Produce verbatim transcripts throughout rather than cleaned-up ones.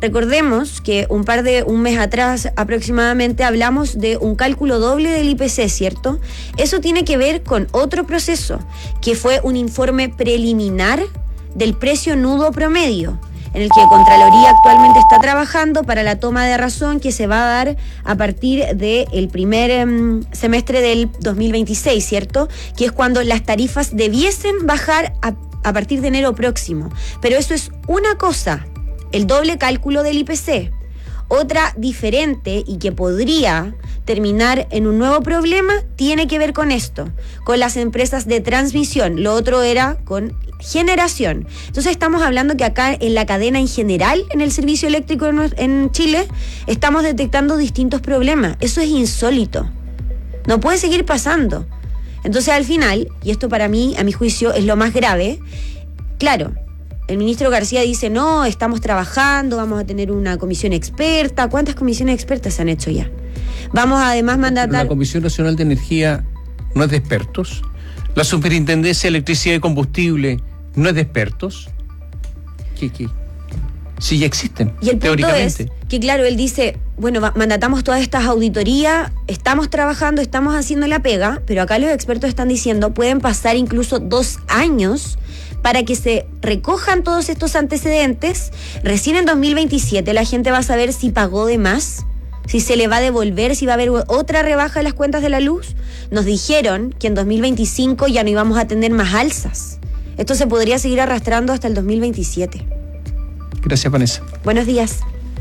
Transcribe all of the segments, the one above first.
Recordemos que un par de, un mes atrás aproximadamente hablamos de un cálculo doble del I P C, ¿cierto? Eso tiene que ver con otro proceso, que fue un informe preliminar del precio nudo promedio, en el que Contraloría actualmente está trabajando para la toma de razón que se va a dar a partir del primer um, semestre del dos mil veintiséis, ¿cierto? Que es cuando las tarifas debiesen bajar a, a partir de enero próximo. Pero eso es una cosa, el doble cálculo del I P C. Otra diferente y que podría terminar en un nuevo problema tiene que ver con esto, con las empresas de transmisión. Lo otro era con generación. Entonces estamos hablando que acá en la cadena en general, en el servicio eléctrico en, en Chile, estamos detectando distintos problemas. Eso es insólito. No puede seguir pasando. Entonces al final, y esto para mí, a mi juicio, es lo más grave, claro, el ministro García dice, no, estamos trabajando, vamos a tener una comisión experta. ¿Cuántas comisiones expertas se han hecho ya? Vamos a además mandatar... La Comisión Nacional de Energía no es de expertos. La Superintendencia de Electricidad y Combustible no es de expertos. ¿Qué, qué? Sí, ya existen, y el teóricamente. Punto es que, claro, él dice, bueno, mandatamos todas estas auditorías, estamos trabajando, estamos haciendo la pega, pero acá los expertos están diciendo, pueden pasar incluso dos años para que se recojan todos estos antecedentes. Recién en dos mil veintisiete la gente va a saber si pagó de más, si se le va a devolver, si va a haber otra rebaja de las cuentas de la luz. Nos dijeron que en dos mil veinticinco ya no íbamos a tener más alzas. Esto se podría seguir arrastrando hasta el dos mil veintisiete. Gracias, Vanessa. Buenos días.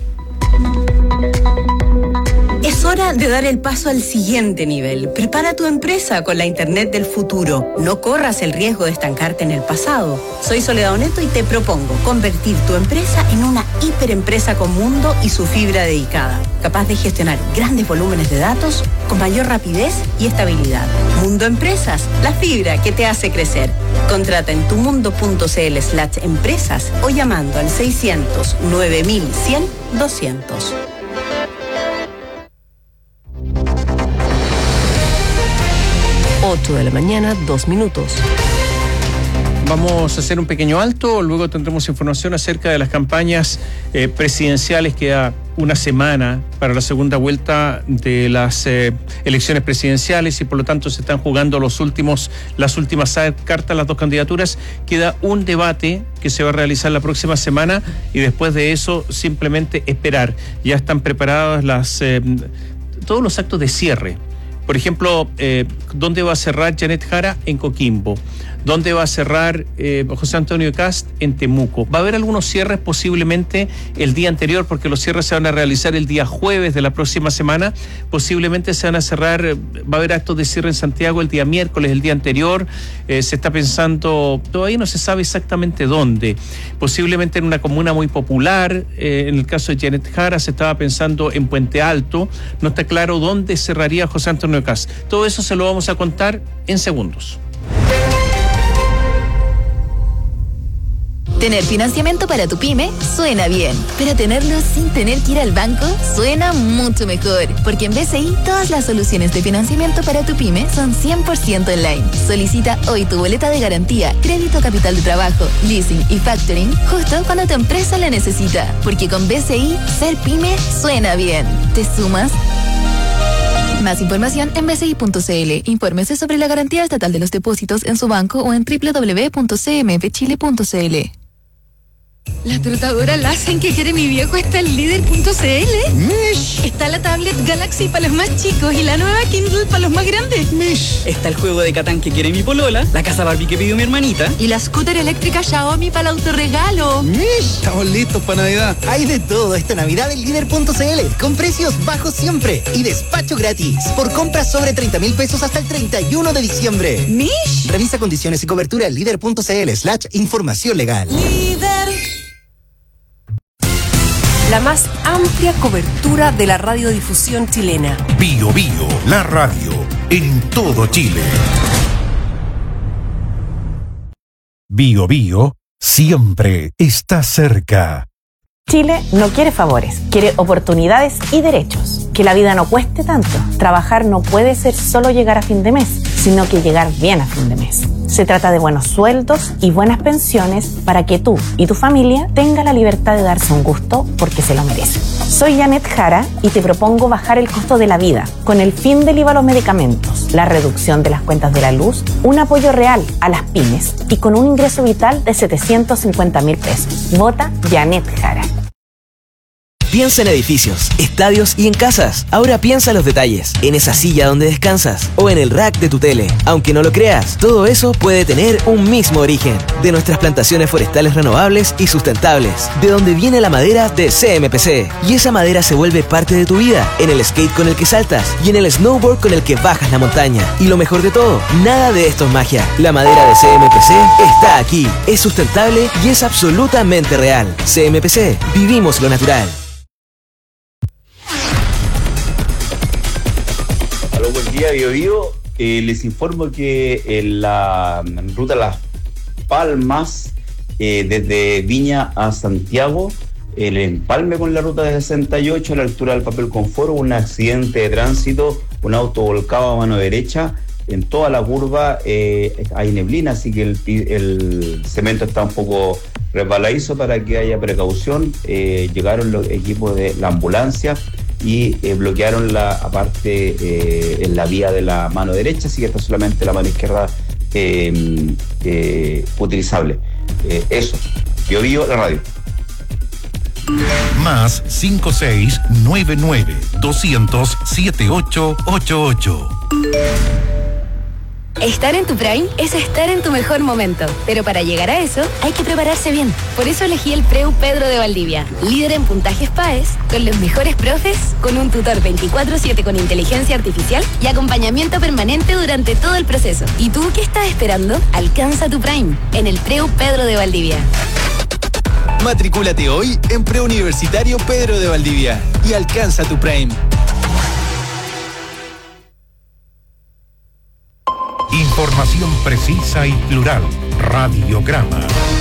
Es hora de dar el paso al siguiente nivel. Prepara tu empresa con la Internet del futuro. No corras el riesgo de estancarte en el pasado. Soy Soledad Oneto y te propongo convertir tu empresa en una hiperempresa con mundo y su fibra dedicada, capaz de gestionar grandes volúmenes de datos con mayor rapidez y estabilidad. Mundo Empresas, la fibra que te hace crecer. Contrata en tumundo.cl slash empresas o llamando al seiscientos nueve mil cien doscientos. ocho de la mañana, dos minutos. Vamos a hacer un pequeño alto, luego tendremos información acerca de las campañas eh, presidenciales. Queda una semana para la segunda vuelta de las eh, elecciones presidenciales y por lo tanto se están jugando los últimos, las últimas cartas, las dos candidaturas. Queda un debate que se va a realizar la próxima semana y después de eso simplemente esperar. Ya están preparadas las eh, todos los actos de cierre. Por ejemplo, eh, ¿dónde va a cerrar Janet Jara? En Coquimbo. ¿Dónde va a cerrar eh, José Antonio Kast? En Temuco. Va a haber algunos cierres posiblemente el día anterior, porque los cierres se van a realizar el día jueves de la próxima semana. Posiblemente se van a cerrar, va a haber actos de cierre en Santiago el día miércoles, el día anterior. Eh, se está pensando, todavía no se sabe exactamente dónde. Posiblemente en una comuna muy popular. Eh, en el caso de Janet Jara se estaba pensando en Puente Alto. No está claro dónde cerraría José Antonio Kast. Todo eso se lo vamos a contar en segundos. Tener financiamiento para tu pyme suena bien, pero tenerlo sin tener que ir al banco suena mucho mejor, porque en B C I todas las soluciones de financiamiento para tu pyme son cien por ciento online. Solicita hoy tu boleta de garantía, crédito capital de trabajo, leasing y factoring justo cuando tu empresa la necesita, porque con B C I ser pyme suena bien. ¿Te sumas? Más información en b c i punto c l. Infórmese sobre la garantía estatal de los depósitos en su banco o en doble u doble u doble u punto c m f chile punto c l. La trotadora Lassen que quiere mi viejo está en líder punto c l. Mish. Está la tablet Galaxy para los más chicos y la nueva Kindle para los más grandes. Mish. Está el juego de Catán que quiere mi polola, la casa Barbie que pidió mi hermanita. Y la scooter eléctrica Xiaomi para el autorregalo. Mish. Estamos listos para Navidad. Hay de todo esta Navidad en líder punto c l, con precios bajos siempre y despacho gratis. Por compras sobre treinta mil pesos hasta el treinta y uno de diciembre. Mish. Revisa condiciones y cobertura en líder punto c l slash información legal. Líder. La más amplia cobertura de la radiodifusión chilena. Bio Bio, la radio en todo Chile. Bio Bio siempre está cerca. Chile no quiere favores, quiere oportunidades y derechos. Que la vida no cueste tanto. Trabajar no puede ser solo llegar a fin de mes. sino que llegar bien a fin de mes. Se trata de buenos sueldos y buenas pensiones para que tú y tu familia tengan la libertad de darse un gusto porque se lo merecen. Soy Janet Jara y te propongo bajar el costo de la vida con el fin del I V A a los medicamentos, la reducción de las cuentas de la luz, un apoyo real a las pymes y con un ingreso vital de setecientos cincuenta mil pesos. Vota Janet Jara. Piensa en edificios, estadios y en casas. Ahora piensa en los detalles, en esa silla donde descansas o en el rack de tu tele. Aunque no lo creas, todo eso puede tener un mismo origen. De nuestras plantaciones forestales renovables y sustentables. De donde viene la madera de C M P C. Y esa madera se vuelve parte de tu vida. En el skate con el que saltas y en el snowboard con el que bajas la montaña. Y lo mejor de todo, nada de esto es magia. La madera de C M P C está aquí. Es sustentable y es absolutamente real. C M P C, vivimos lo natural. Buen día, Bio Bio. Eh, les informo que en la ruta Las Palmas, eh, desde Viña a Santiago, el empalme con la ruta de sesenta y ocho a la altura del Papel Confort, un accidente de tránsito, un auto volcado a mano derecha. En toda la curva eh, hay neblina, así que el, el cemento está un poco resbaladizo para que haya precaución. Eh, llegaron los equipos de la ambulancia y eh, bloquearon la aparte eh, en la vía de la mano derecha, así que está solamente la mano izquierda eh, eh, utilizable. Eh, eso, Bio Bio, la radio. Más cinco seis nueve nueve doscientos siete ocho ocho ocho. Estar en tu Prime es estar en tu mejor momento, pero para llegar a eso hay que prepararse bien. Por eso elegí el Preu Pedro de Valdivia, líder en puntajes P A E S, con los mejores profes, con un tutor veinticuatro siete con inteligencia artificial y acompañamiento permanente durante todo el proceso. ¿Y tú qué estás esperando? Alcanza tu Prime en el Preu Pedro de Valdivia. Matricúlate hoy en Preuniversitario Pedro de Valdivia y alcanza tu Prime. Información precisa y plural. Radiograma.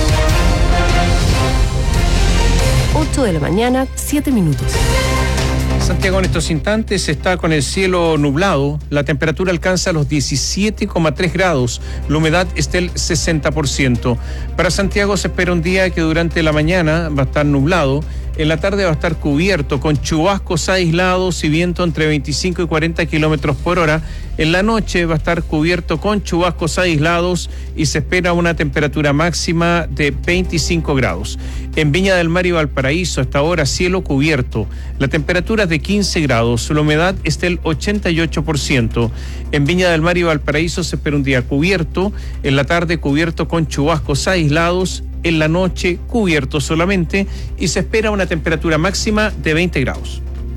ocho de la mañana, siete minutos. Santiago en estos instantes está con el cielo nublado, la temperatura alcanza los diecisiete coma tres grados, la humedad es del sesenta por ciento. Para Santiago se espera un día que durante la mañana va a estar nublado, en la tarde va a estar cubierto con chubascos aislados y viento entre veinticinco y cuarenta kilómetros por hora. En la noche va a estar cubierto con chubascos aislados y se espera una temperatura máxima de veinticinco grados. En Viña del Mar y Valparaíso hasta ahora cielo cubierto. La temperatura es de quince grados, la humedad es del ochenta y ocho por ciento. En Viña del Mar y Valparaíso se espera un día cubierto, en la tarde cubierto con chubascos aislados, en la noche cubierto solamente y se espera una temperatura máxima de veinte grados.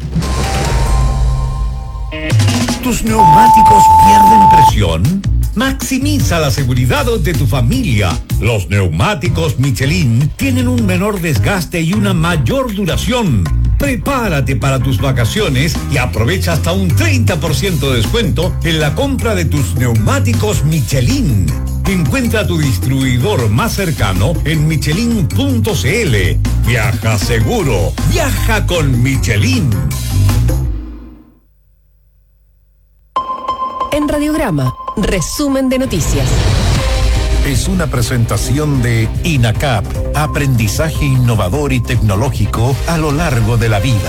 ¿Tus neumáticos pierden presión? Maximiza la seguridad de tu familia. Los neumáticos Michelin tienen un menor desgaste y una mayor duración. Prepárate para tus vacaciones y aprovecha hasta un treinta por ciento de descuento en la compra de tus neumáticos Michelin. Encuentra tu distribuidor más cercano en michelin punto c l. Viaja seguro. Viaja con Michelin. En Radiograma, resumen de noticias. Es una presentación de INACAP, aprendizaje innovador y tecnológico a lo largo de la vida.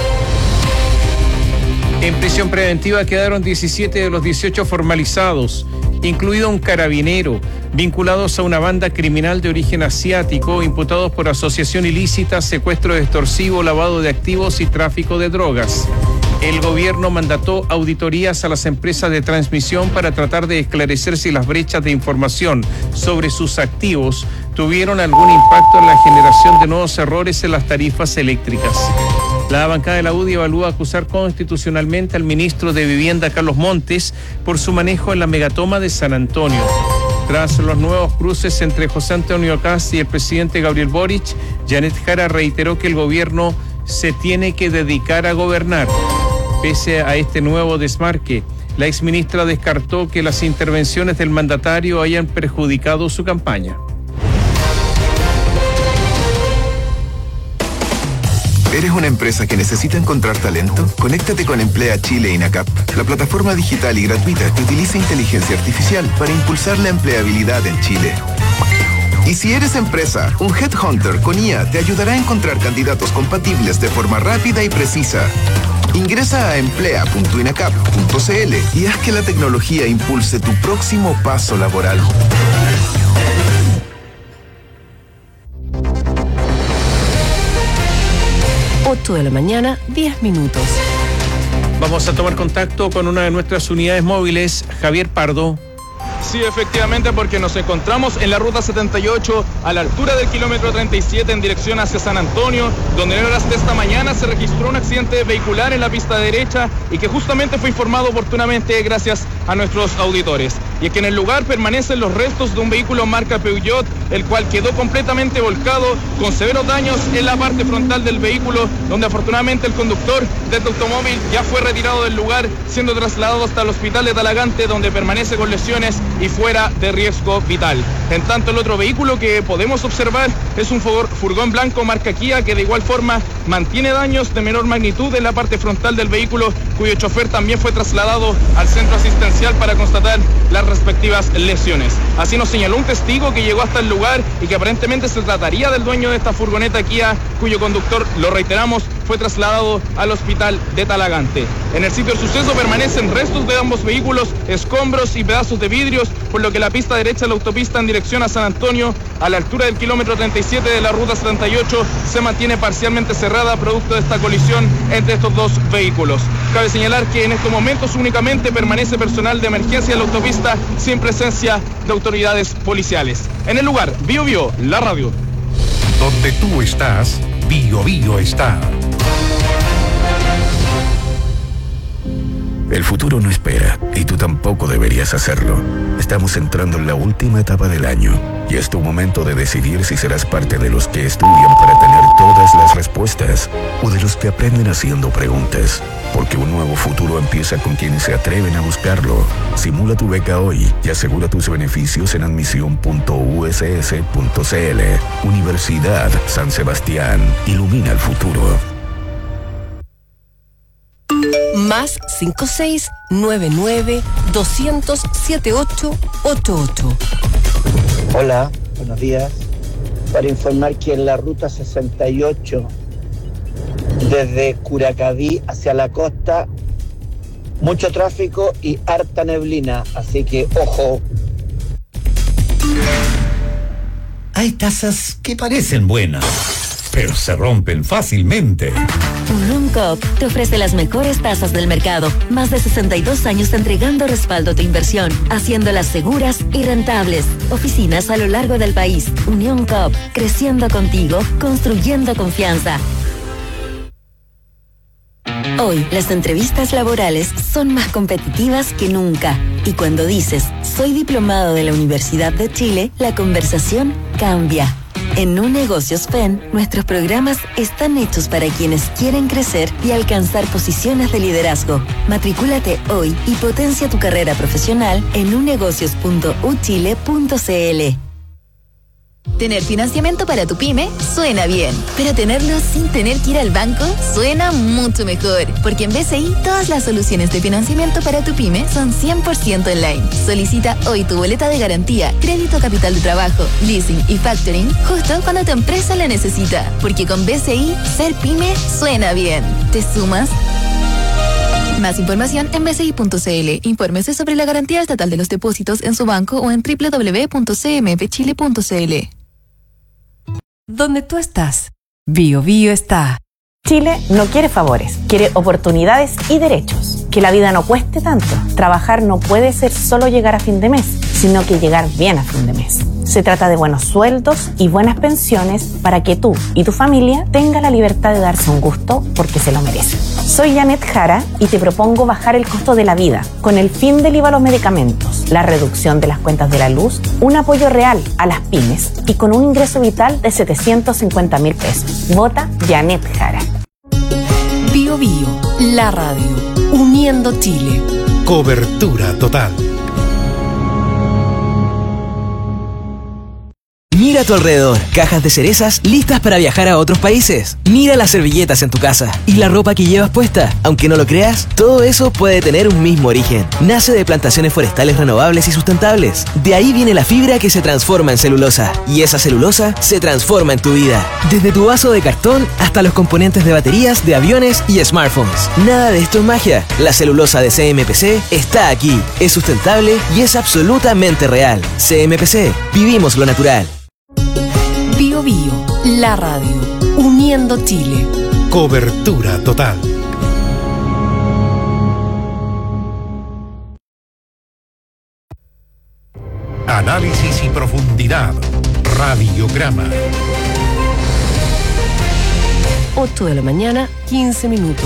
En prisión preventiva quedaron diecisiete de los dieciocho formalizados, incluido un carabinero, vinculados a una banda criminal de origen asiático, imputados por asociación ilícita, secuestro extorsivo, lavado de activos y tráfico de drogas. El gobierno mandató auditorías a las empresas de transmisión para tratar de esclarecer si las brechas de información sobre sus activos tuvieron algún impacto en la generación de nuevos errores en las tarifas eléctricas. La bancada de la U D I evalúa acusar constitucionalmente al ministro de Vivienda, Carlos Montes, por su manejo en la megatoma de San Antonio. Tras los nuevos cruces entre José Antonio Kast y el presidente Gabriel Boric, Janet Jara reiteró que el gobierno se tiene que dedicar a gobernar. Pese a este nuevo desmarque, la exministra descartó que las intervenciones del mandatario hayan perjudicado su campaña. ¿Eres una empresa que necesita encontrar talento? Conéctate con Emplea Chile INACAP, la plataforma digital y gratuita que utiliza inteligencia artificial para impulsar la empleabilidad en Chile. Y si eres empresa, un Headhunter con I A te ayudará a encontrar candidatos compatibles de forma rápida y precisa. Ingresa a emplea punto inacap punto cl y haz que la tecnología impulse tu próximo paso laboral. ocho de la mañana, diez minutos. Vamos a tomar contacto con una de nuestras unidades móviles, Javier Pardo. Sí, efectivamente, porque nos encontramos en la ruta setenta y ocho a la altura del kilómetro treinta y siete en dirección hacia San Antonio, donde en horas de esta mañana se registró un accidente vehicular en la pista derecha y que justamente fue informado oportunamente gracias a nuestros auditores. Y es que en el lugar permanecen los restos de un vehículo marca Peugeot, el cual quedó completamente volcado con severos daños en la parte frontal del vehículo, donde afortunadamente el conductor de este automóvil ya fue retirado del lugar, siendo trasladado hasta el hospital de Talagante, donde permanece con lesiones y fuera de riesgo vital. En tanto, el otro vehículo que podemos observar es un furgón blanco marca Kia, que de igual forma mantiene daños de menor magnitud en la parte frontal del vehículo, cuyo chofer también fue trasladado al centro asistencial para constatar las respectivas lesiones. Así nos señaló un testigo que llegó hasta el lugar y que aparentemente se trataría del dueño de esta furgoneta Kia, cuyo conductor, lo reiteramos, fue trasladado al hospital de Talagante. En el sitio del suceso permanecen restos de ambos vehículos, escombros y pedazos de vidrios, por lo que la pista derecha de la autopista en dirección a San Antonio, a la altura del kilómetro treinta y siete de la ruta setenta y ocho, se mantiene parcialmente cerrada producto de esta colisión entre estos dos vehículos. Cabe señalar que en estos momentos únicamente permanece personal de emergencia en la autopista sin presencia de autoridades policiales. En el lugar, Bio Bio, la radio. Donde tú estás, Bio Bio está. El futuro no espera y tú tampoco deberías hacerlo. Estamos entrando en la última etapa del año y es tu momento de decidir si serás parte de los que estudian para tener todas las respuestas o de los que aprenden haciendo preguntas. Porque un nuevo futuro empieza con quienes se atreven a buscarlo. Simula tu beca hoy y asegura tus beneficios en admisión punto u s s punto c l. Universidad San Sebastián. Ilumina el futuro. Más cinco seis nueve nueve doscientos setenta y ocho ochenta y ocho. Hola, buenos días. Para informar que en la ruta sesenta y ocho, desde Curacaví hacia la costa, mucho tráfico y harta neblina, así que ojo. Hay tazas que parecen buenas, pero se rompen fácilmente. Unión Coop te ofrece las mejores tasas del mercado. Más de sesenta y dos años entregando respaldo a tu inversión, haciéndolas seguras y rentables. Oficinas a lo largo del país. Unión Coop, creciendo contigo, construyendo confianza. Hoy, las entrevistas laborales son más competitivas que nunca. Y cuando dices, soy diplomado de la Universidad de Chile, la conversación cambia. En Un Negocios F E N, nuestros programas están hechos para quienes quieren crecer y alcanzar posiciones de liderazgo. Matricúlate hoy y potencia tu carrera profesional en un negocios punto u chile punto c l. Tener financiamiento para tu pyme suena bien, pero tenerlo sin tener que ir al banco suena mucho mejor, porque en B C I todas las soluciones de financiamiento para tu pyme son cien por ciento online. Solicita hoy tu boleta de garantía, crédito capital de trabajo, leasing y factoring justo cuando tu empresa la necesita, porque con B C I ser pyme suena bien. ¿Te sumas? Más información en b c i punto c l. Infórmese sobre la garantía estatal de los depósitos en su banco o en w w w punto c m f chile punto c l. Donde tú estás, Bio Bio está. Chile no quiere favores, quiere oportunidades y derechos. Que la vida no cueste tanto. Trabajar no puede ser solo llegar a fin de mes, sino que llegar bien a fin de mes. Se trata de buenos sueldos y buenas pensiones para que tú y tu familia tengan la libertad de darse un gusto porque se lo merecen. Soy Janet Jara y te propongo bajar el costo de la vida con el fin del I V A a los medicamentos, la reducción de las cuentas de la luz, un apoyo real a las pymes y con un ingreso vital de setecientos cincuenta mil pesos. Vota Janet Jara. Bio Bio, la radio, uniendo Chile. Cobertura total. Mira Mira a tu alrededor, cajas de cerezas listas para viajar a otros países. Mira las servilletas en tu casa y la ropa que llevas puesta. Aunque no lo creas, todo eso puede tener un mismo origen. Nace de plantaciones forestales renovables y sustentables. De ahí viene la fibra que se transforma en celulosa. Y esa celulosa se transforma en tu vida. Desde tu vaso de cartón hasta los componentes de baterías de aviones y smartphones. Nada de esto es magia. La celulosa de C M P C está aquí. Es sustentable y es absolutamente real. C M P C. Vivimos lo natural. Bio Bio, la radio, uniendo Chile. Cobertura total. Análisis y profundidad. Radiograma. ocho de la mañana, quince minutos.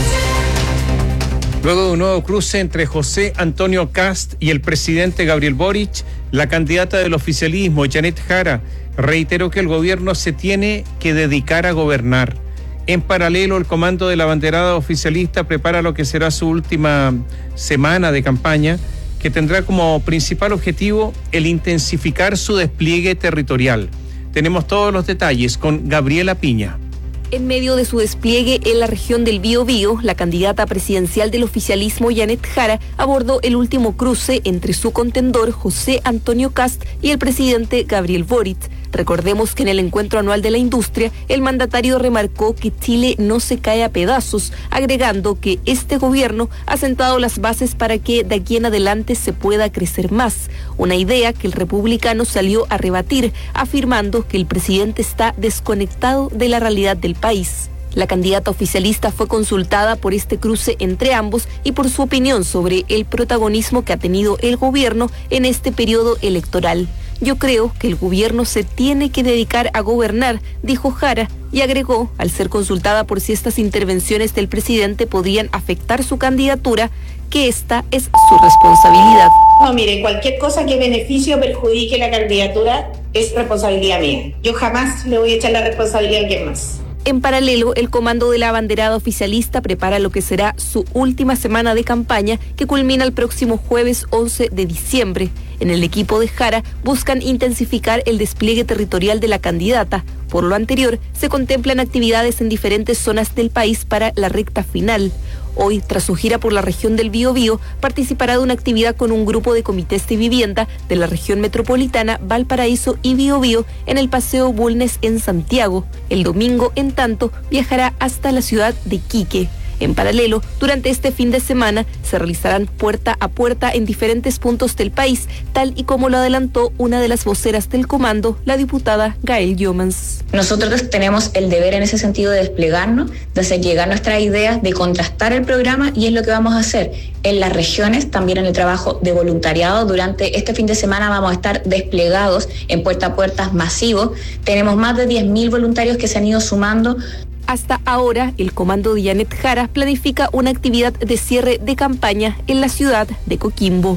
Luego de un nuevo cruce entre José Antonio Kast y el presidente Gabriel Boric, la candidata del oficialismo, Janet Jara, reiteró que el gobierno se tiene que dedicar a gobernar. En paralelo, el comando de la banderada oficialista prepara lo que será su última semana de campaña, que tendrá como principal objetivo el intensificar su despliegue territorial. Tenemos todos los detalles con Gabriela Piña. En medio de su despliegue en la región del Biobío, la candidata presidencial del oficialismo, Janet Jara, abordó el último cruce entre su contendor, José Antonio Kast, y el presidente Gabriel Boric. Recordemos que en el encuentro anual de la industria, el mandatario remarcó que Chile no se cae a pedazos, agregando que este gobierno ha sentado las bases para que de aquí en adelante se pueda crecer más, una idea que el republicano salió a rebatir, afirmando que el presidente está desconectado de la realidad del país. La candidata oficialista fue consultada por este cruce entre ambos y por su opinión sobre el protagonismo que ha tenido el gobierno en este periodo electoral. Yo creo que el gobierno se tiene que dedicar a gobernar, dijo Jara, y agregó, al ser consultada por si estas intervenciones del presidente podían afectar su candidatura, que esta es su responsabilidad. No, mire, cualquier cosa que beneficie o perjudique la candidatura es responsabilidad mía. Yo jamás le voy a echar la responsabilidad a quien más. En paralelo, el comando de la abanderada oficialista prepara lo que será su última semana de campaña, que culmina el próximo jueves once de diciembre. En el equipo de Jara buscan intensificar el despliegue territorial de la candidata. Por lo anterior, se contemplan actividades en diferentes zonas del país para la recta final. Hoy, tras su gira por la región del Biobío, participará de una actividad con un grupo de comités de vivienda de la región metropolitana, Valparaíso y Biobío en el Paseo Bulnes en Santiago. El domingo, en tanto, viajará hasta la ciudad de Iquique. En paralelo, durante este fin de semana se realizarán puerta a puerta en diferentes puntos del país, tal y como lo adelantó una de las voceras del comando, la diputada Gael Yomans. Nosotros tenemos el deber en ese sentido de desplegarnos, de hacer llegar nuestras ideas, de contrastar el programa, y es lo que vamos a hacer en las regiones, también en el trabajo de voluntariado. Durante este fin de semana vamos a estar desplegados en puerta a puertas masivos. Tenemos más de diez mil voluntarios que se han ido sumando. Hasta ahora, el comando de Janet Jara planifica una actividad de cierre de campaña en la ciudad de Coquimbo.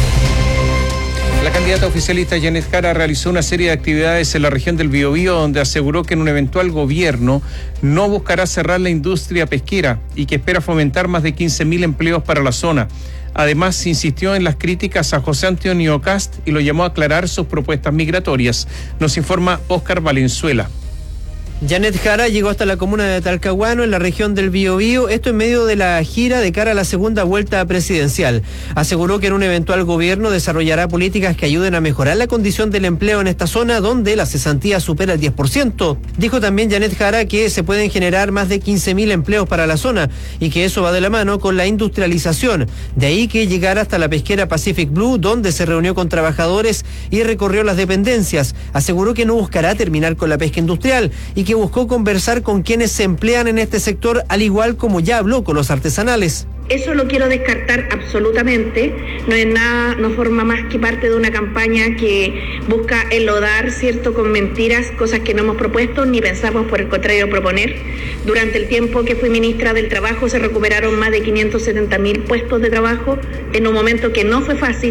La candidata oficialista Janet Jara realizó una serie de actividades en la región del Biobío, donde aseguró que en un eventual gobierno no buscará cerrar la industria pesquera y que espera fomentar más de quince mil empleos para la zona. Además, insistió en las críticas a José Antonio Kast y lo llamó a aclarar sus propuestas migratorias. Nos informa Óscar Valenzuela. Janet Jara llegó hasta la comuna de Talcahuano, en la región del Biobío, esto en medio de la gira de cara a la segunda vuelta presidencial. Aseguró que en un eventual gobierno desarrollará políticas que ayuden a mejorar la condición del empleo en esta zona, donde la cesantía supera el diez por ciento. Dijo también Janet Jara que se pueden generar más de quince mil empleos para la zona y que eso va de la mano con la industrialización. De ahí que llegara hasta la pesquera Pacific Blue, donde se reunió con trabajadores y recorrió las dependencias. Aseguró que no buscará terminar con la pesca industrial y que buscó conversar con quienes se emplean en este sector, al igual como ya habló con los artesanales. Eso lo quiero descartar absolutamente. No es nada, no forma más que parte de una campaña que busca enlodar, ¿cierto?, con mentiras, cosas que no hemos propuesto ni pensamos por el contrario proponer. Durante el tiempo que fui ministra del Trabajo se recuperaron más de quinientos setenta mil puestos de trabajo en un momento que no fue fácil.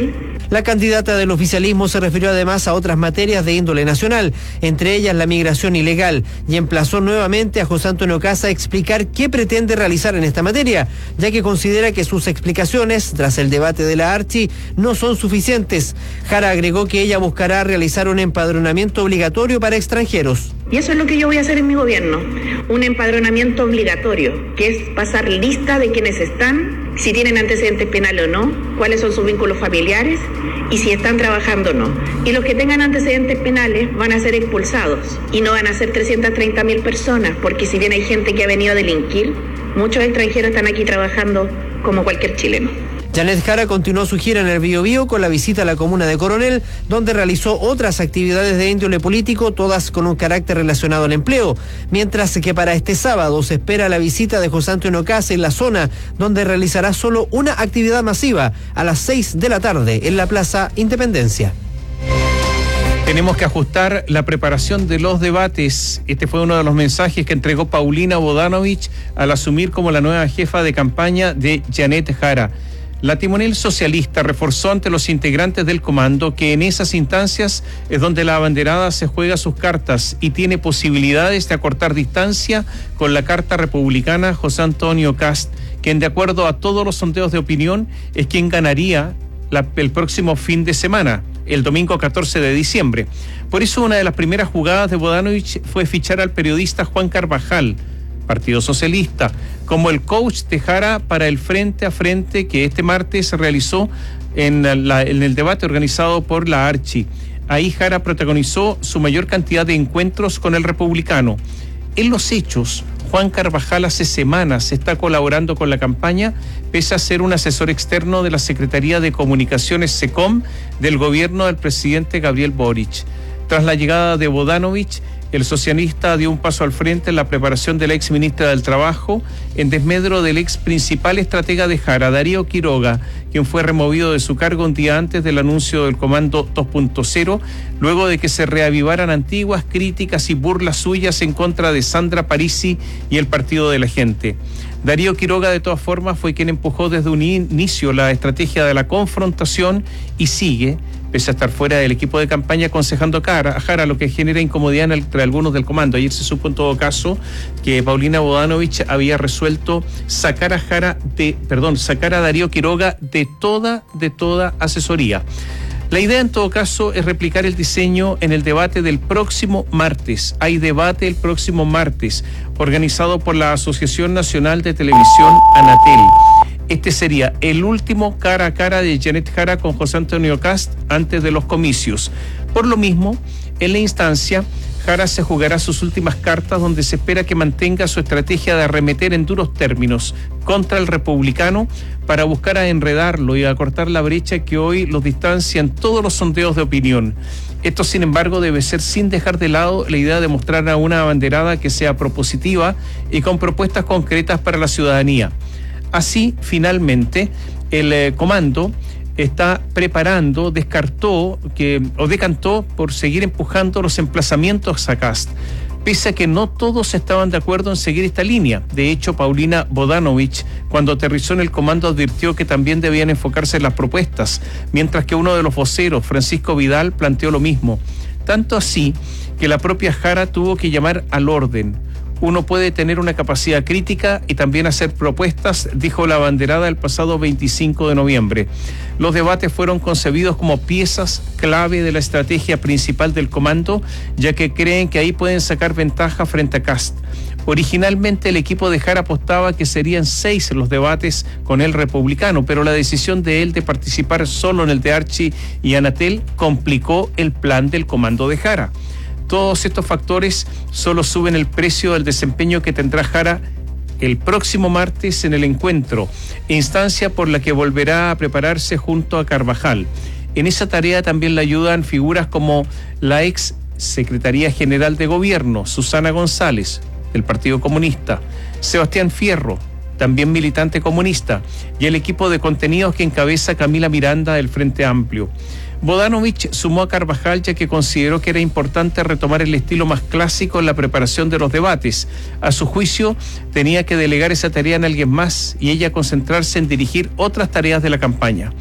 La candidata del oficialismo se refirió además a otras materias de índole nacional, entre ellas la migración ilegal, y emplazó nuevamente a José Antonio Kast a explicar qué pretende realizar en esta materia, ya que considera que sus explicaciones, tras el debate de la Archi, no son suficientes. Jara agregó que ella buscará realizar un empadronamiento obligatorio para extranjeros. Y eso es lo que yo voy a hacer en mi gobierno, un empadronamiento obligatorio, que es pasar lista de quienes están, si tienen antecedentes penales o no, cuáles son sus vínculos familiares y si están trabajando o no. Y los que tengan antecedentes penales van a ser expulsados y no van a ser trescientas treinta mil personas, porque si bien hay gente que ha venido a delinquir, muchos extranjeros están aquí trabajando como cualquier chileno. Janet Jara continuó su gira en el Biobío con la visita a la comuna de Coronel, donde realizó otras actividades de índole político, todas con un carácter relacionado al empleo, mientras que para este sábado se espera la visita de José Antonio Kast en la zona, donde realizará solo una actividad masiva a las seis de la tarde en la Plaza Independencia. Tenemos que ajustar la preparación de los debates. Este fue uno de los mensajes que entregó Paulina Bodanovich al asumir como la nueva jefa de campaña de Janet Jara. La timonel socialista reforzó ante los integrantes del comando que en esas instancias es donde la abanderada se juega sus cartas y tiene posibilidades de acortar distancia con la carta republicana José Antonio Kast, quien de acuerdo a todos los sondeos de opinión es quien ganaría la, el próximo fin de semana, el domingo catorce de diciembre. Por eso una de las primeras jugadas de Bodanovich fue fichar al periodista Juan Carvajal, Partido Socialista, como el coach de Jara para el frente a frente que este martes se realizó en, la, en el debate organizado por la Archi. Ahí Jara protagonizó su mayor cantidad de encuentros con el republicano. En los hechos, Juan Carvajal hace semanas está colaborando con la campaña, pese a ser un asesor externo de la Secretaría de Comunicaciones SECOM del gobierno del presidente Gabriel Boric. Tras la llegada de Bodanovich, el socialista dio un paso al frente en la preparación de la ex ministra del Trabajo, en desmedro del ex principal estratega de Jara, Darío Quiroga, quien fue removido de su cargo un día antes del anuncio del Comando dos punto cero, luego de que se reavivaran antiguas críticas y burlas suyas en contra de Sandra Parisi y el Partido de la Gente. Darío Quiroga, de todas formas, fue quien empujó desde un inicio la estrategia de la confrontación y sigue, pese a estar fuera del equipo de campaña, aconsejando a Jara, lo que genera incomodidad entre algunos del comando. Ayer se supo en todo caso que Paulina Bodanovich había resuelto sacar a Jara de, perdón, sacar a Darío Quiroga de toda, de toda asesoría. La idea en todo caso es replicar el diseño en el debate del próximo martes. Hay debate el próximo martes, organizado por la Asociación Nacional de Televisión Anatel. Este sería el último cara a cara de Janet Jara con José Antonio Kast antes de los comicios. Por lo mismo, en la instancia, Jara se jugará sus últimas cartas, donde se espera que mantenga su estrategia de arremeter en duros términos contra el republicano para buscar a enredarlo y acortar la brecha que hoy los distancian todos los sondeos de opinión. Esto, sin embargo, debe ser sin dejar de lado la idea de mostrar a una abanderada que sea propositiva y con propuestas concretas para la ciudadanía. Así, finalmente, el eh, comando está preparando, descartó que, o decantó por seguir empujando los emplazamientos a Kast, pese a que no todos estaban de acuerdo en seguir esta línea. De hecho, Paulina Bodanovich, cuando aterrizó en el comando, advirtió que también debían enfocarse en las propuestas, mientras que uno de los voceros, Francisco Vidal, planteó lo mismo. Tanto así que la propia Jara tuvo que llamar al orden. Uno puede tener una capacidad crítica y también hacer propuestas, dijo la abanderada el pasado veinticinco de noviembre. Los debates fueron concebidos como piezas clave de la estrategia principal del comando, ya que creen que ahí pueden sacar ventaja frente a Kast. Originalmente el equipo de Jara apostaba que serían seis los debates con el republicano, pero la decisión de él de participar solo en el de Archi y Anatel complicó el plan del comando de Jara. Todos estos factores solo suben el precio del desempeño que tendrá Jara el próximo martes en el encuentro, instancia por la que volverá a prepararse junto a Carvajal. En esa tarea también le ayudan figuras como la ex Secretaría General de Gobierno, Susana González, del Partido Comunista, Sebastián Fierro, también militante comunista, y el equipo de contenidos que encabeza Camila Miranda del Frente Amplio. Bodanovich sumó a Carvajal, ya que consideró que era importante retomar el estilo más clásico en la preparación de los debates. A su juicio, tenía que delegar esa tarea en alguien más y ella concentrarse en dirigir otras tareas de la campaña.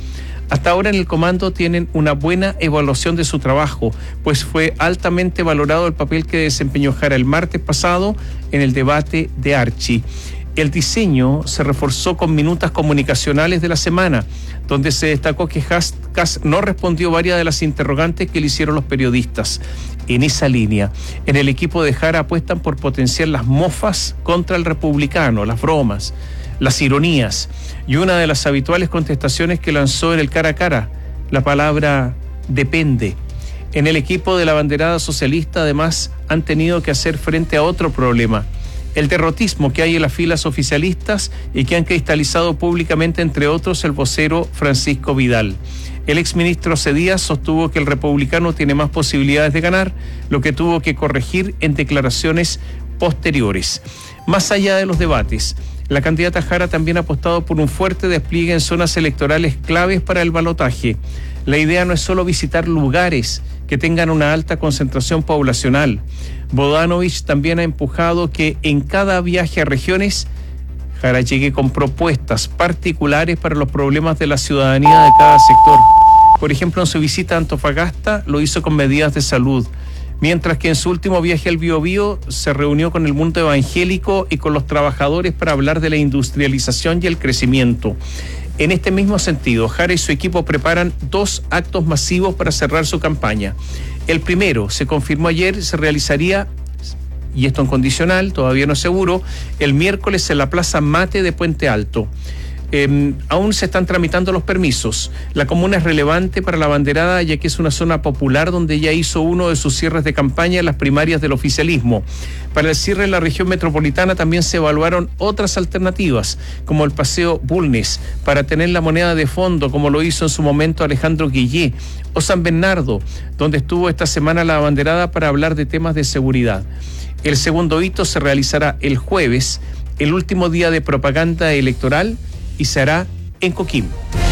Hasta ahora en el comando tienen una buena evaluación de su trabajo, pues fue altamente valorado el papel que desempeñó Jara el martes pasado en el debate de Archie. El diseño se reforzó con minutas comunicacionales de la semana, donde se destacó que Kast no respondió varias de las interrogantes que le hicieron los periodistas. En esa línea, en el equipo de Jara apuestan por potenciar las mofas contra el republicano, las bromas, las ironías, y una de las habituales contestaciones que lanzó en el cara a cara, la palabra depende. En el equipo de la banderada socialista, además, han tenido que hacer frente a otro problema: el derrotismo que hay en las filas oficialistas y que han cristalizado públicamente, entre otros, el vocero Francisco Vidal. El exministro Cedías sostuvo que el republicano tiene más posibilidades de ganar, lo que tuvo que corregir en declaraciones posteriores. Más allá de los debates, la candidata Jara también ha apostado por un fuerte despliegue en zonas electorales claves para el balotaje. La idea no es solo visitar lugares que tengan una alta concentración poblacional. Bodanovich también ha empujado que en cada viaje a regiones Jara llegue con propuestas particulares para los problemas de la ciudadanía de cada sector. Por ejemplo, en su visita a Antofagasta lo hizo con medidas de salud, mientras que en su último viaje al Biobío se reunió con el mundo evangélico y con los trabajadores para hablar de la industrialización y el crecimiento. En este mismo sentido, Jara y su equipo preparan dos actos masivos para cerrar su campaña. El primero, se confirmó ayer, se realizaría, y esto en condicional, todavía no es seguro, el miércoles en la Plaza Mate de Puente Alto. Eh, aún se están tramitando los permisos. La comuna es relevante para la banderada, ya que es una zona popular donde ella hizo uno de sus cierres de campaña en las primarias del oficialismo. Para el cierre en la región metropolitana también se evaluaron otras alternativas, como el Paseo Bulnes, para tener la moneda de fondo, como lo hizo en su momento Alejandro Guillé, o San Bernardo, donde estuvo esta semana la banderada para hablar de temas de seguridad. El segundo hito se realizará el jueves, el último día de propaganda electoral, y se hará en Coquimbo.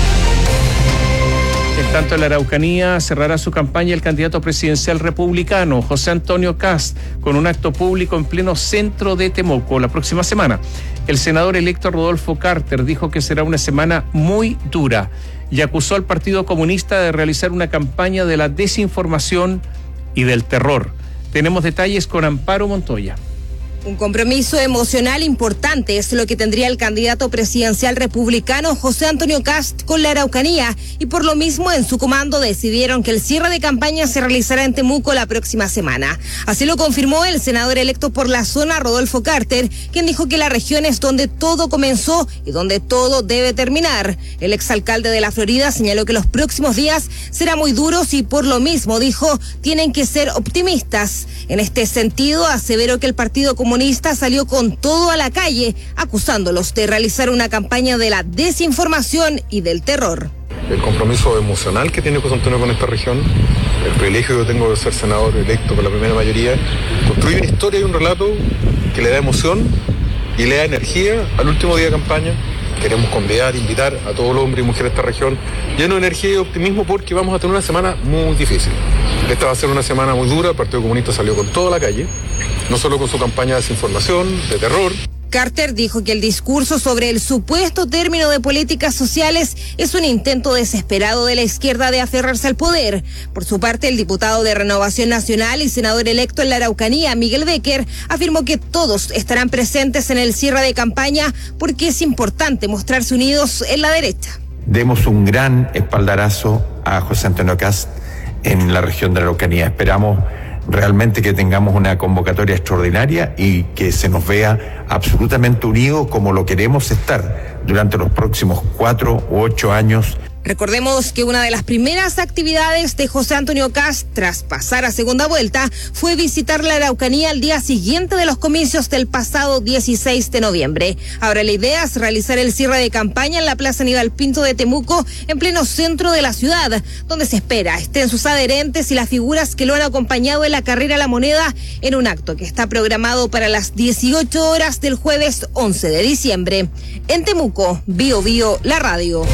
En tanto, en la Araucanía cerrará su campaña el candidato presidencial republicano José Antonio Kast con un acto público en pleno centro de Temuco la próxima semana. El senador electo Rodolfo Carter dijo que será una semana muy dura y acusó al Partido Comunista de realizar una campaña de la desinformación y del terror. Tenemos detalles con Amparo Montoya. Un compromiso emocional importante es lo que tendría el candidato presidencial republicano José Antonio Kast con la Araucanía, y por lo mismo en su comando decidieron que el cierre de campaña se realizará en Temuco la próxima semana. Así lo confirmó el senador electo por la zona, Rodolfo Carter, quien dijo que la región es donde todo comenzó y donde todo debe terminar. El exalcalde de la Florida señaló que los próximos días serán muy duros y por lo mismo, dijo, tienen que ser optimistas. En este sentido, aseveró que el Partido Comunista salió con todo a la calle, acusándolos de realizar una campaña de la desinformación y del terror. El compromiso emocional que tiene José Antonio con esta región, el privilegio que tengo de ser senador electo por la primera mayoría, construye una historia y un relato que le da emoción y le da energía al último día de campaña. Queremos convidar, invitar a todos los hombres y mujeres de esta región lleno de energía y optimismo, porque vamos a tener una semana muy difícil. Esta va a ser una semana muy dura. El Partido Comunista salió con toda la calle, no solo con su campaña de desinformación, de terror. Carter dijo que el discurso sobre el supuesto término de políticas sociales es un intento desesperado de la izquierda de aferrarse al poder. Por su parte, el diputado de Renovación Nacional y senador electo en la Araucanía, Miguel Becker, afirmó que todos estarán presentes en el cierre de campaña porque es importante mostrarse unidos en la derecha. Demos un gran espaldarazo a José Antonio Kast en la región de la Araucanía. Esperamos realmente que tengamos una convocatoria extraordinaria y que se nos vea absolutamente unidos como lo queremos estar durante los próximos cuatro u ocho años. Recordemos que una de las primeras actividades de José Antonio Kast tras pasar a segunda vuelta fue visitar la Araucanía al día siguiente de los comicios del pasado dieciséis de noviembre. Ahora la idea es realizar el cierre de campaña en la Plaza Aníbal Pinto de Temuco, en pleno centro de la ciudad, donde se espera estén sus adherentes y las figuras que lo han acompañado en la carrera a la moneda, en un acto que está programado para las dieciocho horas del jueves once de diciembre. En Temuco, Bio Bio, la radio.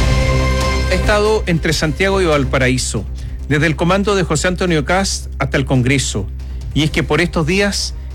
Ha estado entre Santiago y Valparaíso, desde el comando de José Antonio Kast hasta el Congreso. Y es que por estos días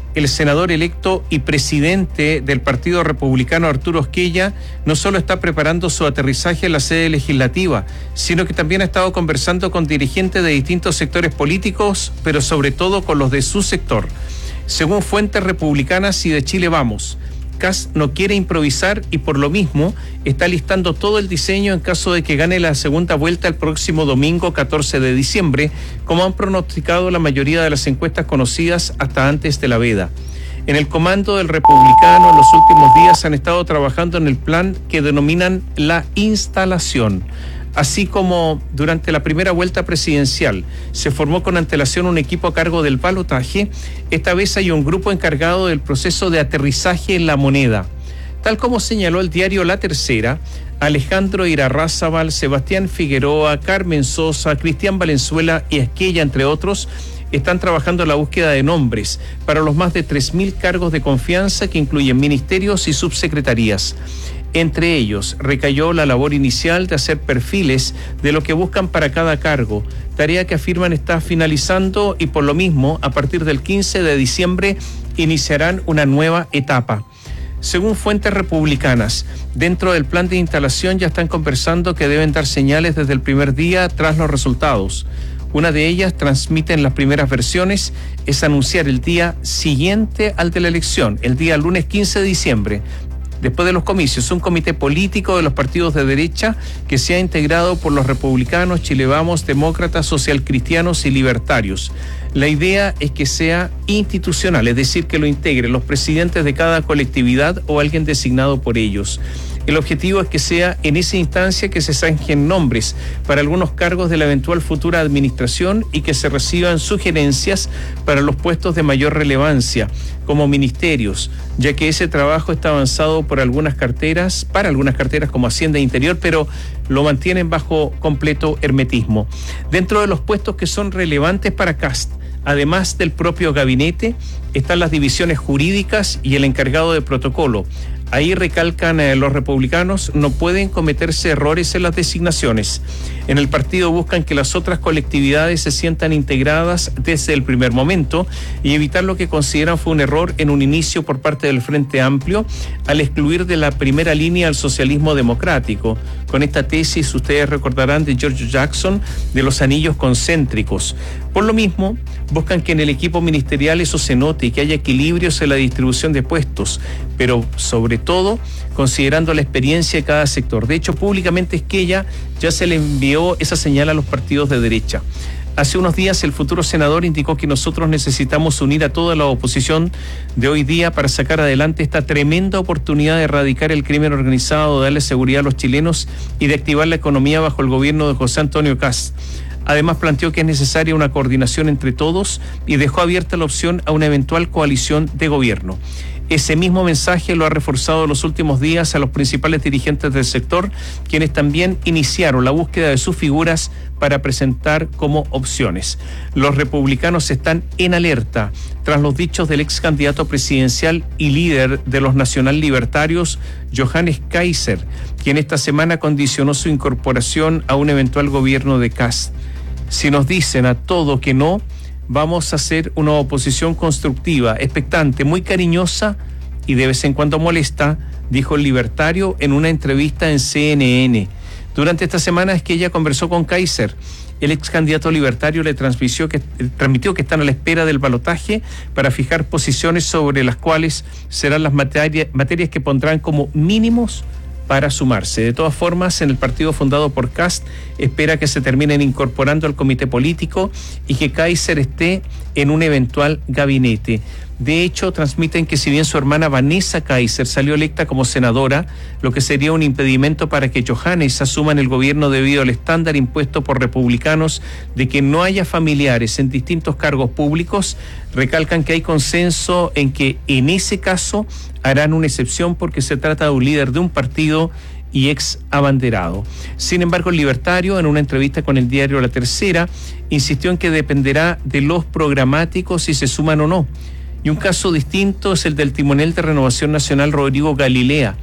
el senador electo y presidente del Partido Republicano, Arturo Esquella, no solo está preparando su aterrizaje en la sede legislativa, sino que también ha estado conversando con dirigentes de distintos sectores políticos, pero sobre todo con los de su sector. Según fuentes republicanas y de Chile Vamos, Kast no quiere improvisar y por lo mismo está listando todo el diseño en caso de que gane la segunda vuelta el próximo domingo catorce de diciembre, como han pronosticado la mayoría de las encuestas conocidas hasta antes de la veda. En el comando del republicano en los últimos días han estado trabajando en el plan que denominan la instalación. Así como durante la primera vuelta presidencial se formó con antelación un equipo a cargo del balotaje, esta vez hay un grupo encargado del proceso de aterrizaje en la moneda. Tal como señaló el diario La Tercera, Alejandro Irarrázaval, Sebastián Figueroa, Carmen Sosa, Cristian Valenzuela y Esquella, entre otros, están trabajando en la búsqueda de nombres para los más de tres mil cargos de confianza que incluyen ministerios y subsecretarías. Entre ellos, recayó la labor inicial de hacer perfiles de lo que buscan para cada cargo, tarea que afirman está finalizando y por lo mismo, a partir del quince de diciembre, iniciarán una nueva etapa. Según fuentes republicanas, dentro del plan de instalación ya están conversando que deben dar señales desde el primer día tras los resultados. Una de ellas, transmiten las primeras versiones, es anunciar el día siguiente al de la elección, el día lunes quince de diciembre, después de los comicios, un comité político de los partidos de derecha que se ha integrado por los republicanos, Chile Vamos, demócratas, socialcristianos y libertarios. La idea es que sea institucional, es decir, que lo integren los presidentes de cada colectividad o alguien designado por ellos. El objetivo es que sea en esa instancia que se zanjen nombres para algunos cargos de la eventual futura administración y que se reciban sugerencias para los puestos de mayor relevancia, como ministerios, ya que ese trabajo está avanzado por algunas carteras, para algunas carteras como Hacienda e Interior, pero lo mantienen bajo completo hermetismo. Dentro de los puestos que son relevantes para Kast, además del propio gabinete, están las divisiones jurídicas y el encargado de protocolo. Ahí recalcan eh, los republicanos, no pueden cometerse errores en las designaciones. En el partido buscan que las otras colectividades se sientan integradas desde el primer momento y evitar lo que consideran fue un error en un inicio por parte del Frente Amplio al excluir de la primera línea al socialismo democrático. Con esta tesis, ustedes recordarán de George Jackson, de los anillos concéntricos. Por lo mismo, buscan que en el equipo ministerial eso se note y que haya equilibrios en la distribución de puestos, pero sobre todo considerando la experiencia de cada sector. De hecho, públicamente Esquella ya se le envió esa señal a los partidos de derecha. Hace unos días el futuro senador indicó que nosotros necesitamos unir a toda la oposición de hoy día para sacar adelante esta tremenda oportunidad de erradicar el crimen organizado, de darle seguridad a los chilenos y de activar la economía bajo el gobierno de José Antonio Kast. Además planteó que es necesaria una coordinación entre todos y dejó abierta la opción a una eventual coalición de gobierno. Ese mismo mensaje lo ha reforzado en los últimos días a los principales dirigentes del sector, quienes también iniciaron la búsqueda de sus figuras para presentar como opciones. Los republicanos están en alerta tras los dichos del ex candidato presidencial y líder de los nacional libertarios, Johannes Kaiser, quien esta semana condicionó su incorporación a un eventual gobierno de Kast. Si nos dicen a todo que no, vamos a hacer una oposición constructiva, expectante, muy cariñosa y de vez en cuando molesta, dijo el libertario en una entrevista en C N N. Durante esta semana es que ella conversó con Kaiser. El ex candidato libertario le transmitió que, transmitió que están a la espera del balotaje para fijar posiciones sobre las cuales serán las materia, materias que pondrán como mínimos para sumarse. De todas formas, en el partido fundado por Kast espera que se terminen incorporando al comité político y que Kaiser esté en un eventual gabinete. De hecho, transmiten que si bien su hermana Vanessa Kaiser salió electa como senadora, lo que sería un impedimento para que Johannes asuma en el gobierno debido al estándar impuesto por republicanos de que no haya familiares en distintos cargos públicos, recalcan que hay consenso en que en ese caso harán una excepción porque se trata de un líder de un partido y ex abanderado. Sin embargo, el libertario, en una entrevista con el diario La Tercera, insistió en que dependerá de los programáticos si se suman o no. Y un caso distinto es el del timonel de Renovación Nacional, Rodrigo Galilea,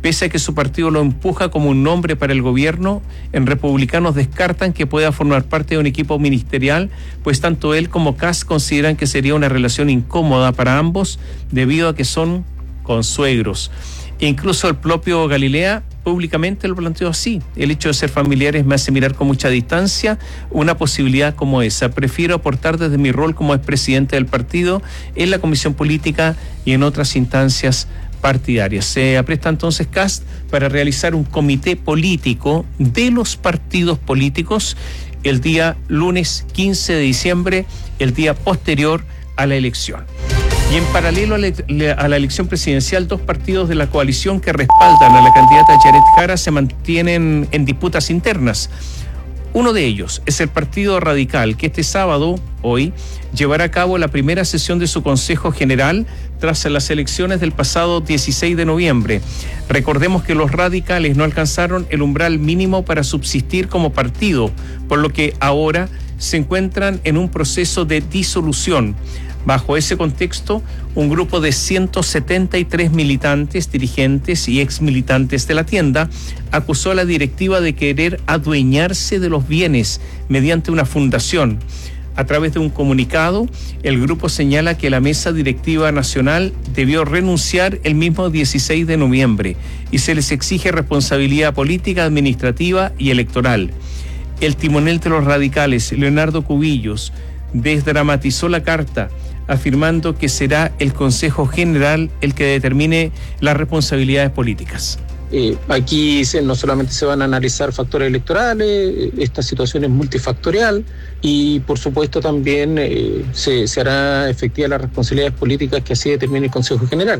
Pese a que su partido lo empuja como un nombre para el gobierno, en Republicanos descartan que pueda formar parte de un equipo ministerial, pues tanto él como Kast consideran que sería una relación incómoda para ambos debido a que son consuegros. Incluso el propio Galilea públicamente lo planteó así: el hecho de ser familiares me hace mirar con mucha distancia una posibilidad como esa. Prefiero aportar desde mi rol como expresidente del partido en la comisión política y en otras instancias partidarias. Se apresta entonces Kast para realizar un comité político de los partidos políticos el día lunes quince de diciembre, el día posterior a la elección. Y en paralelo a la, a la elección presidencial, dos partidos de la coalición que respaldan a la candidata Janet Jara se mantienen en disputas internas. Uno de ellos es el Partido Radical, que este sábado, hoy, llevará a cabo la primera sesión de su Consejo General tras las elecciones del pasado dieciséis de noviembre. Recordemos que los radicales no alcanzaron el umbral mínimo para subsistir como partido, por lo que ahora se encuentran en un proceso de disolución. Bajo ese contexto, un grupo de ciento setenta y tres militantes, dirigentes y exmilitantes de la tienda acusó a la directiva de querer adueñarse de los bienes mediante una fundación. A través de un comunicado, el grupo señala que la mesa directiva nacional debió renunciar el mismo dieciséis de noviembre y se les exige responsabilidad política, administrativa y electoral. El timonel de los radicales, Leonardo Cubillos, desdramatizó la carta, afirmando que será el Consejo General el que determine las responsabilidades políticas. Eh, aquí se, no solamente se van a analizar factores electorales, esta situación es multifactorial y por supuesto también eh, se, se hará efectiva las responsabilidades políticas que así determine el Consejo General.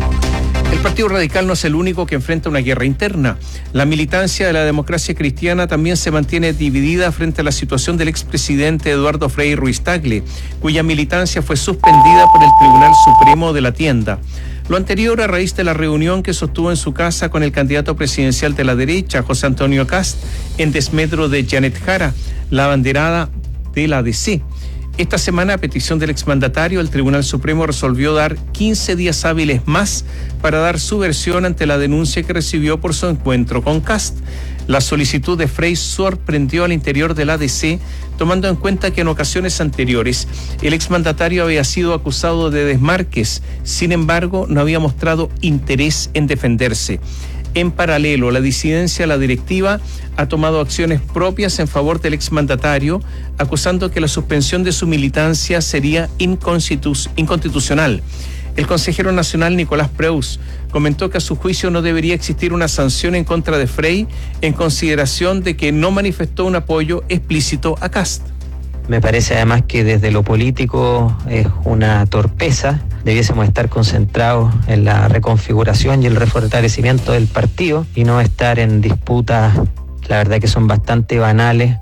El Partido Radical no es el único que enfrenta una guerra interna. La militancia de la Democracia Cristiana también se mantiene dividida frente a la situación del expresidente Eduardo Frei Ruiz-Tagle, cuya militancia fue suspendida por el Tribunal Supremo de la Tienda. Lo anterior a raíz de la reunión que sostuvo en su casa con el candidato presidencial de la derecha, José Antonio Kast, en desmedro de Janet Jara, la abanderada de la A D C. Esta semana, a petición del exmandatario, el Tribunal Supremo resolvió dar quince días hábiles más para dar su versión ante la denuncia que recibió por su encuentro con Kast. La solicitud de Frei sorprendió al interior del A D C, tomando en cuenta que en ocasiones anteriores el exmandatario había sido acusado de desmarques, sin embargo no había mostrado interés en defenderse. En paralelo, la disidencia de la directiva ha tomado acciones propias en favor del exmandatario, acusando que la suspensión de su militancia sería inconstitu- inconstitucional. El consejero nacional Nicolás Preus comentó que a su juicio no debería existir una sanción en contra de Frei en consideración de que no manifestó un apoyo explícito a Kast. Me parece además que desde lo político es una torpeza. Debiésemos estar concentrados en la reconfiguración y el refortalecimiento del partido y no estar en disputas, la verdad que son bastante banales.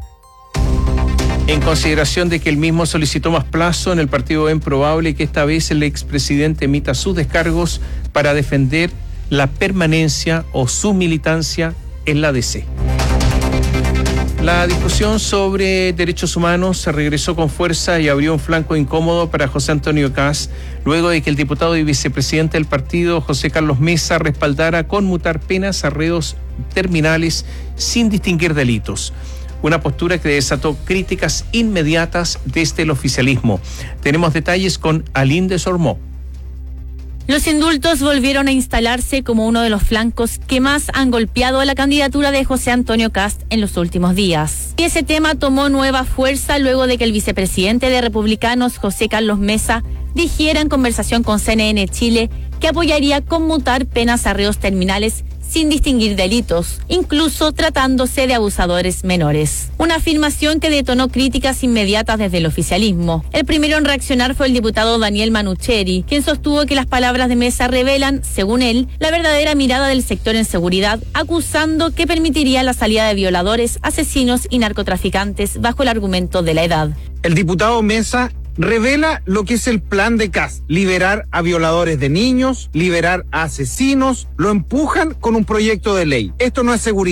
En consideración de que el mismo solicitó más plazo, en el partido ven probable que esta vez el expresidente emita sus descargos para defender la permanencia o su militancia en la A D C. La discusión sobre derechos humanos se regresó con fuerza y abrió un flanco incómodo para José Antonio Kast, luego de que el diputado y vicepresidente del partido, José Carlos Mesa, respaldara conmutar penas a reos terminales sin distinguir delitos. Una postura que desató críticas inmediatas desde el oficialismo. Tenemos detalles con Aline de Sormó. Los indultos volvieron a instalarse como uno de los flancos que más han golpeado a la candidatura de José Antonio Kast en los últimos días. Y ese tema tomó nueva fuerza luego de que el vicepresidente de Republicanos, José Carlos Mesa, dijera en conversación con C N N Chile que apoyaría conmutar penas a reos terminales sin distinguir delitos, incluso tratándose de abusadores menores. Una afirmación que detonó críticas inmediatas desde el oficialismo. El primero en reaccionar fue el diputado Daniel Manucheri, quien sostuvo que las palabras de Mesa revelan, según él, la verdadera mirada del sector en seguridad, acusando que permitiría la salida de violadores, asesinos y narcotraficantes bajo el argumento de la edad. El diputado Mesa revela lo que es el plan de Kast: liberar a violadores de niños, liberar a asesinos, lo empujan con un proyecto de ley. Esto no es seguridad.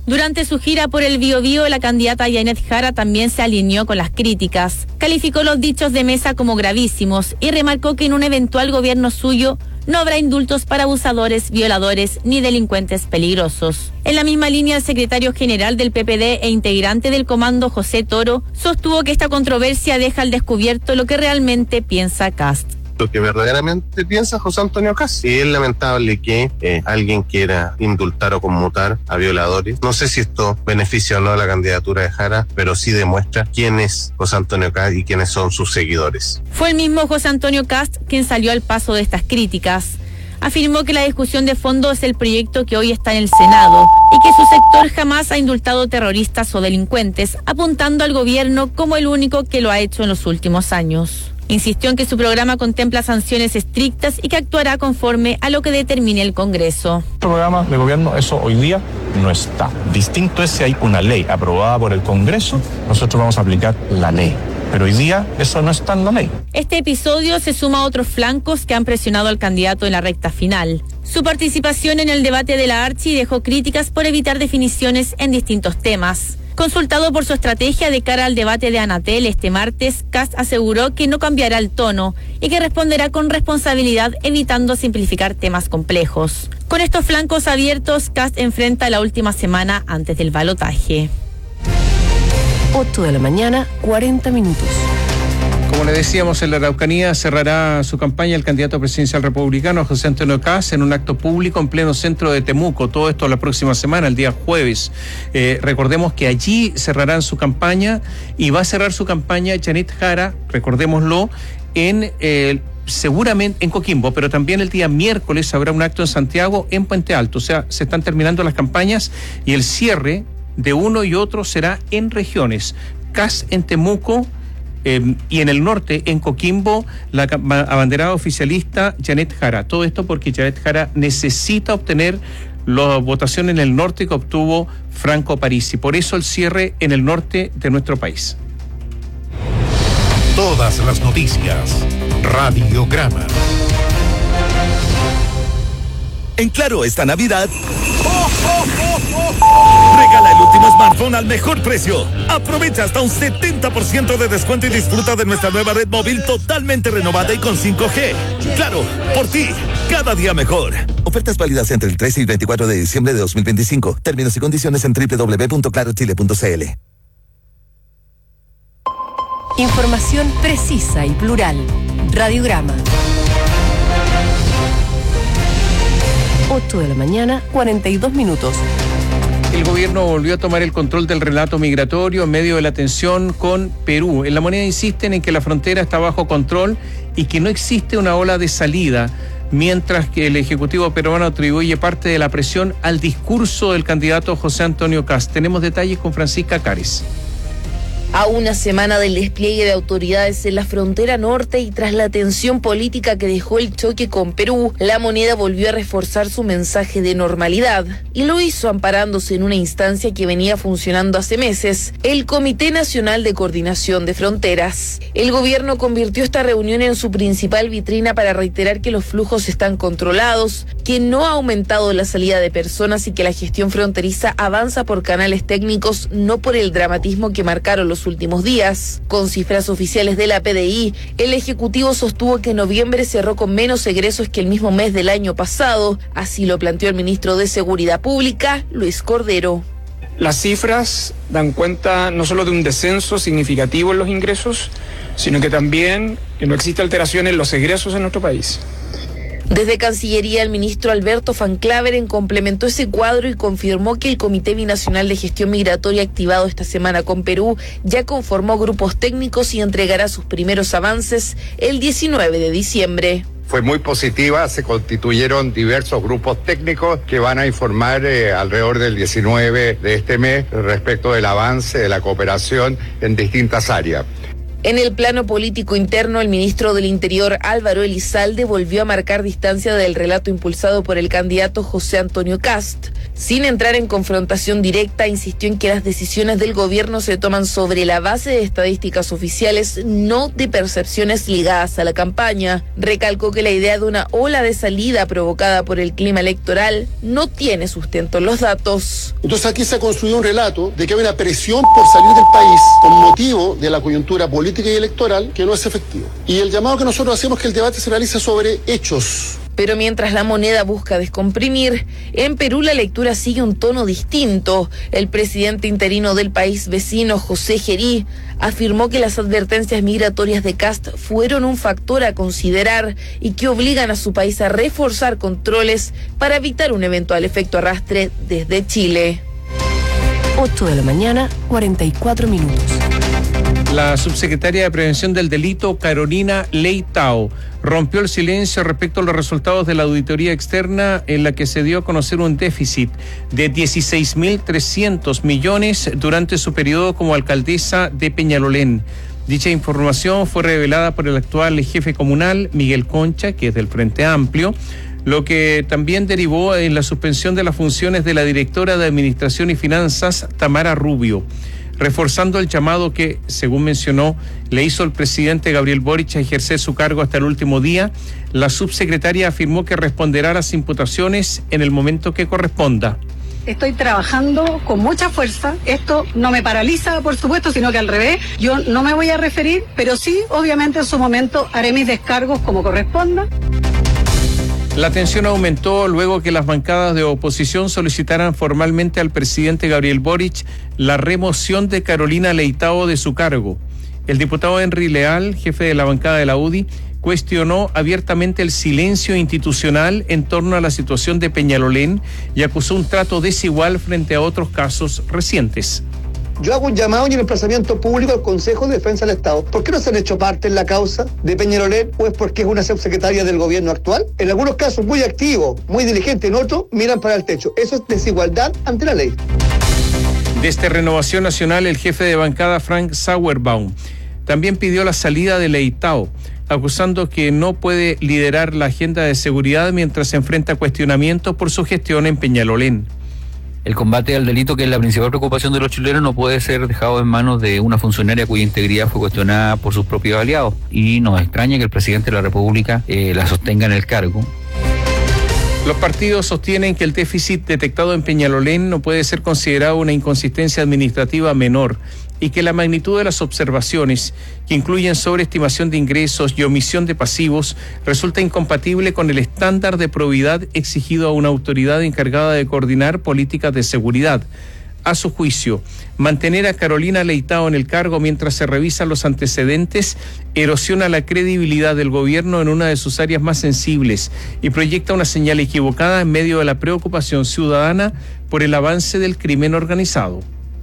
Durante su gira por el Biobío, la candidata Janet Jara también se alineó con las críticas. Calificó los dichos de Mesa como gravísimos y remarcó que en un eventual gobierno suyo no habrá indultos para abusadores, violadores ni delincuentes peligrosos. En la misma línea, el secretario general del P P D e integrante del comando, José Toro, sostuvo que esta controversia deja al descubierto lo que realmente piensa Kast. Lo que verdaderamente piensa José Antonio Kast. Y es lamentable que eh, alguien quiera indultar o conmutar a violadores. No sé si esto beneficia o no a la candidatura de Jara, pero sí demuestra quién es José Antonio Kast y quiénes son sus seguidores. Fue el mismo José Antonio Kast quien salió al paso de estas críticas. Afirmó que la discusión de fondo es el proyecto que hoy está en el Senado y que su sector jamás ha indultado terroristas o delincuentes, apuntando al gobierno como el único que lo ha hecho en los últimos años. Insistió en que su programa contempla sanciones estrictas y que actuará conforme a lo que determine el Congreso. El programa de gobierno, eso hoy día no está. Distinto es si hay una ley aprobada por el Congreso, nosotros vamos a aplicar la ley. Pero hoy día eso no está en la ley. Este episodio se suma a otros flancos que han presionado al candidato en la recta final. Su participación en el debate de la Archi dejó críticas por evitar definiciones en distintos temas. Consultado por su estrategia de cara al debate de Anatel este martes, Kast aseguró que no cambiará el tono y que responderá con responsabilidad, evitando simplificar temas complejos. Con estos flancos abiertos, Kast enfrenta la última semana antes del balotaje. ocho de la mañana, cuarenta minutos. Como le decíamos, en la Araucanía cerrará su campaña el candidato presidencial republicano José Antonio Kast en un acto público en pleno centro de Temuco. Todo esto la próxima semana, el día jueves. Eh, recordemos que allí cerrarán su campaña y va a cerrar su campaña Janet Jara, recordémoslo, en eh, seguramente en Coquimbo, pero también el día miércoles habrá un acto en Santiago, en Puente Alto. O sea, se están terminando las campañas y el cierre de uno y otro será en regiones. Kast en Temuco, Eh, y en el norte, en Coquimbo, la abanderada oficialista Janet Jara. Todo esto porque Janet Jara necesita obtener la votación en el norte que obtuvo Franco Parisi. Por eso el cierre en el norte de nuestro país. Todas las noticias. Radiograma. En Claro, esta Navidad, regala el último smartphone al mejor precio. Aprovecha hasta un setenta por ciento de descuento y disfruta de nuestra nueva red móvil totalmente renovada y con cinco G. Claro, por ti, cada día mejor. Ofertas válidas entre el trece y veinticuatro de diciembre de dos mil veinticinco. Términos y condiciones en doble u doble u doble u punto claro chile punto c l. Información precisa y plural. Radiograma. ocho de la mañana, cuarenta y dos minutos. El gobierno volvió a tomar el control del relato migratorio en medio de la tensión con Perú. En La Moneda insisten en que la frontera está bajo control y que no existe una ola de salida, mientras que el Ejecutivo peruano atribuye parte de la presión al discurso del candidato José Antonio Kast. Tenemos detalles con Francisca Cares. A una semana del despliegue de autoridades en la frontera norte y tras la tensión política que dejó el choque con Perú, La Moneda volvió a reforzar su mensaje de normalidad y lo hizo amparándose en una instancia que venía funcionando hace meses, el Comité Nacional de Coordinación de Fronteras. El gobierno convirtió esta reunión en su principal vitrina para reiterar que los flujos están controlados, que no ha aumentado la salida de personas y que la gestión fronteriza avanza por canales técnicos, no por el dramatismo que marcaron los últimos días. Con cifras oficiales de la P D I, el Ejecutivo sostuvo que noviembre cerró con menos egresos que el mismo mes del año pasado. Así lo planteó el ministro de Seguridad Pública, Luis Cordero. Las cifras dan cuenta no solo de un descenso significativo en los ingresos, sino que también que no existe alteración en los egresos en nuestro país. Desde Cancillería, el ministro Alberto Van Claveren complementó ese cuadro y confirmó que el Comité Binacional de Gestión Migratoria activado esta semana con Perú ya conformó grupos técnicos y entregará sus primeros avances el diecinueve de diciembre. Fue muy positiva, se constituyeron diversos grupos técnicos que van a informar eh, alrededor del diecinueve de este mes respecto del avance de la cooperación en distintas áreas. En el plano político interno, el ministro del Interior, Álvaro Elizalde, volvió a marcar distancia del relato impulsado por el candidato José Antonio Kast. Sin entrar en confrontación directa, insistió en que las decisiones del gobierno se toman sobre la base de estadísticas oficiales, no de percepciones ligadas a la campaña. Recalcó que la idea de una ola de salida provocada por el clima electoral no tiene sustento en los datos. Entonces aquí se ha construido un relato de que hay una presión por salir del país con motivo de la coyuntura política y electoral que no es efectivo. Y el llamado que nosotros hacemos es que el debate se realice sobre hechos. Pero mientras la moneda busca descomprimir, en Perú la lectura sigue un tono distinto. El presidente interino del país vecino, José Gerí, afirmó que las advertencias migratorias de Kast fueron un factor a considerar y que obligan a su país a reforzar controles para evitar un eventual efecto arrastre desde Chile. ocho de la mañana, cuarenta y cuatro minutos. La subsecretaria de Prevención del Delito, Carolina Leitao, rompió el silencio respecto a los resultados de la auditoría externa en la que se dio a conocer un déficit de dieciséis mil trescientos millones durante su periodo como alcaldesa de Peñalolén. Dicha información fue revelada por el actual jefe comunal, Miguel Concha, que es del Frente Amplio, lo que también derivó en la suspensión de las funciones de la directora de Administración y Finanzas, Tamara Rubio, reforzando el llamado que, según mencionó, le hizo el presidente Gabriel Boric a ejercer su cargo hasta el último día. La subsecretaria afirmó que responderá a las imputaciones en el momento que corresponda. Estoy trabajando con mucha fuerza. Esto no me paraliza, por supuesto, sino que al revés. Yo no me voy a referir, pero sí, obviamente, en su momento haré mis descargos como corresponda. La tensión aumentó luego que las bancadas de oposición solicitaran formalmente al presidente Gabriel Boric la remoción de Carolina Leitao de su cargo. El diputado Henry Leal, jefe de la bancada de la U D I, cuestionó abiertamente el silencio institucional en torno a la situación de Peñalolén y acusó un trato desigual frente a otros casos recientes. Yo hago un llamado y un emplazamiento público al Consejo de Defensa del Estado. ¿Por qué no se han hecho parte en la causa de Peñalolén? ¿O es porque es una subsecretaria del gobierno actual? En algunos casos muy activo, muy diligente, en otros miran para el techo. Eso es desigualdad ante la ley. Desde Renovación Nacional, el jefe de bancada, Frank Sauerbaum, también pidió la salida de Leitao, acusando que no puede liderar la agenda de seguridad mientras se enfrenta a cuestionamientos por su gestión en Peñalolén. El combate al delito, que es la principal preocupación de los chilenos, no puede ser dejado en manos de una funcionaria cuya integridad fue cuestionada por sus propios aliados. Y nos extraña que el presidente de la República eh, la sostenga en el cargo. Los partidos sostienen que el déficit detectado en Peñalolén no puede ser considerado una inconsistencia administrativa menor y que la magnitud de las observaciones, que incluyen sobreestimación de ingresos y omisión de pasivos, resulta incompatible con el estándar de probidad exigido a una autoridad encargada de coordinar políticas de seguridad. A su juicio, mantener a Carolina Leitao en el cargo mientras se revisan los antecedentes erosiona la credibilidad del gobierno en una de sus áreas más sensibles y proyecta una señal equivocada en medio de la preocupación ciudadana por el avance del crimen organizado.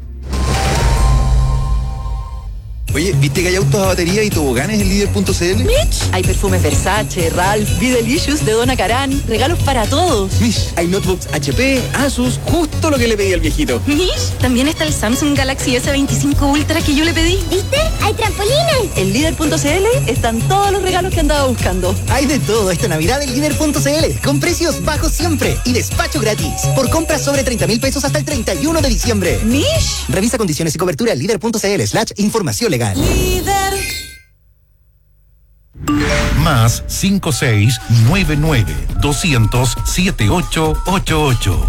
Oye, ¿viste que hay autos a batería y toboganes en líder punto c l? Mitch, hay perfumes Versace, Ralph, Be Delicious de Donna Karan, regalos para todos. Mitch, hay notebooks H P, Asus, justo lo que le pedí al viejito. Mitch, también está el Samsung Galaxy S veinticinco Ultra que yo le pedí. ¿Viste? ¡Hay trampolines! En líder punto c l están todos los regalos que andaba buscando. Hay de todo esta Navidad en líder punto c l, con precios bajos siempre y despacho gratis. Por compras sobre treinta mil pesos hasta el treinta y uno de diciembre. Mish. Revisa condiciones y cobertura en líder punto c l slash información legal. Líder. Más cinco seis nueve nueve doscientos siete ocho ocho ocho.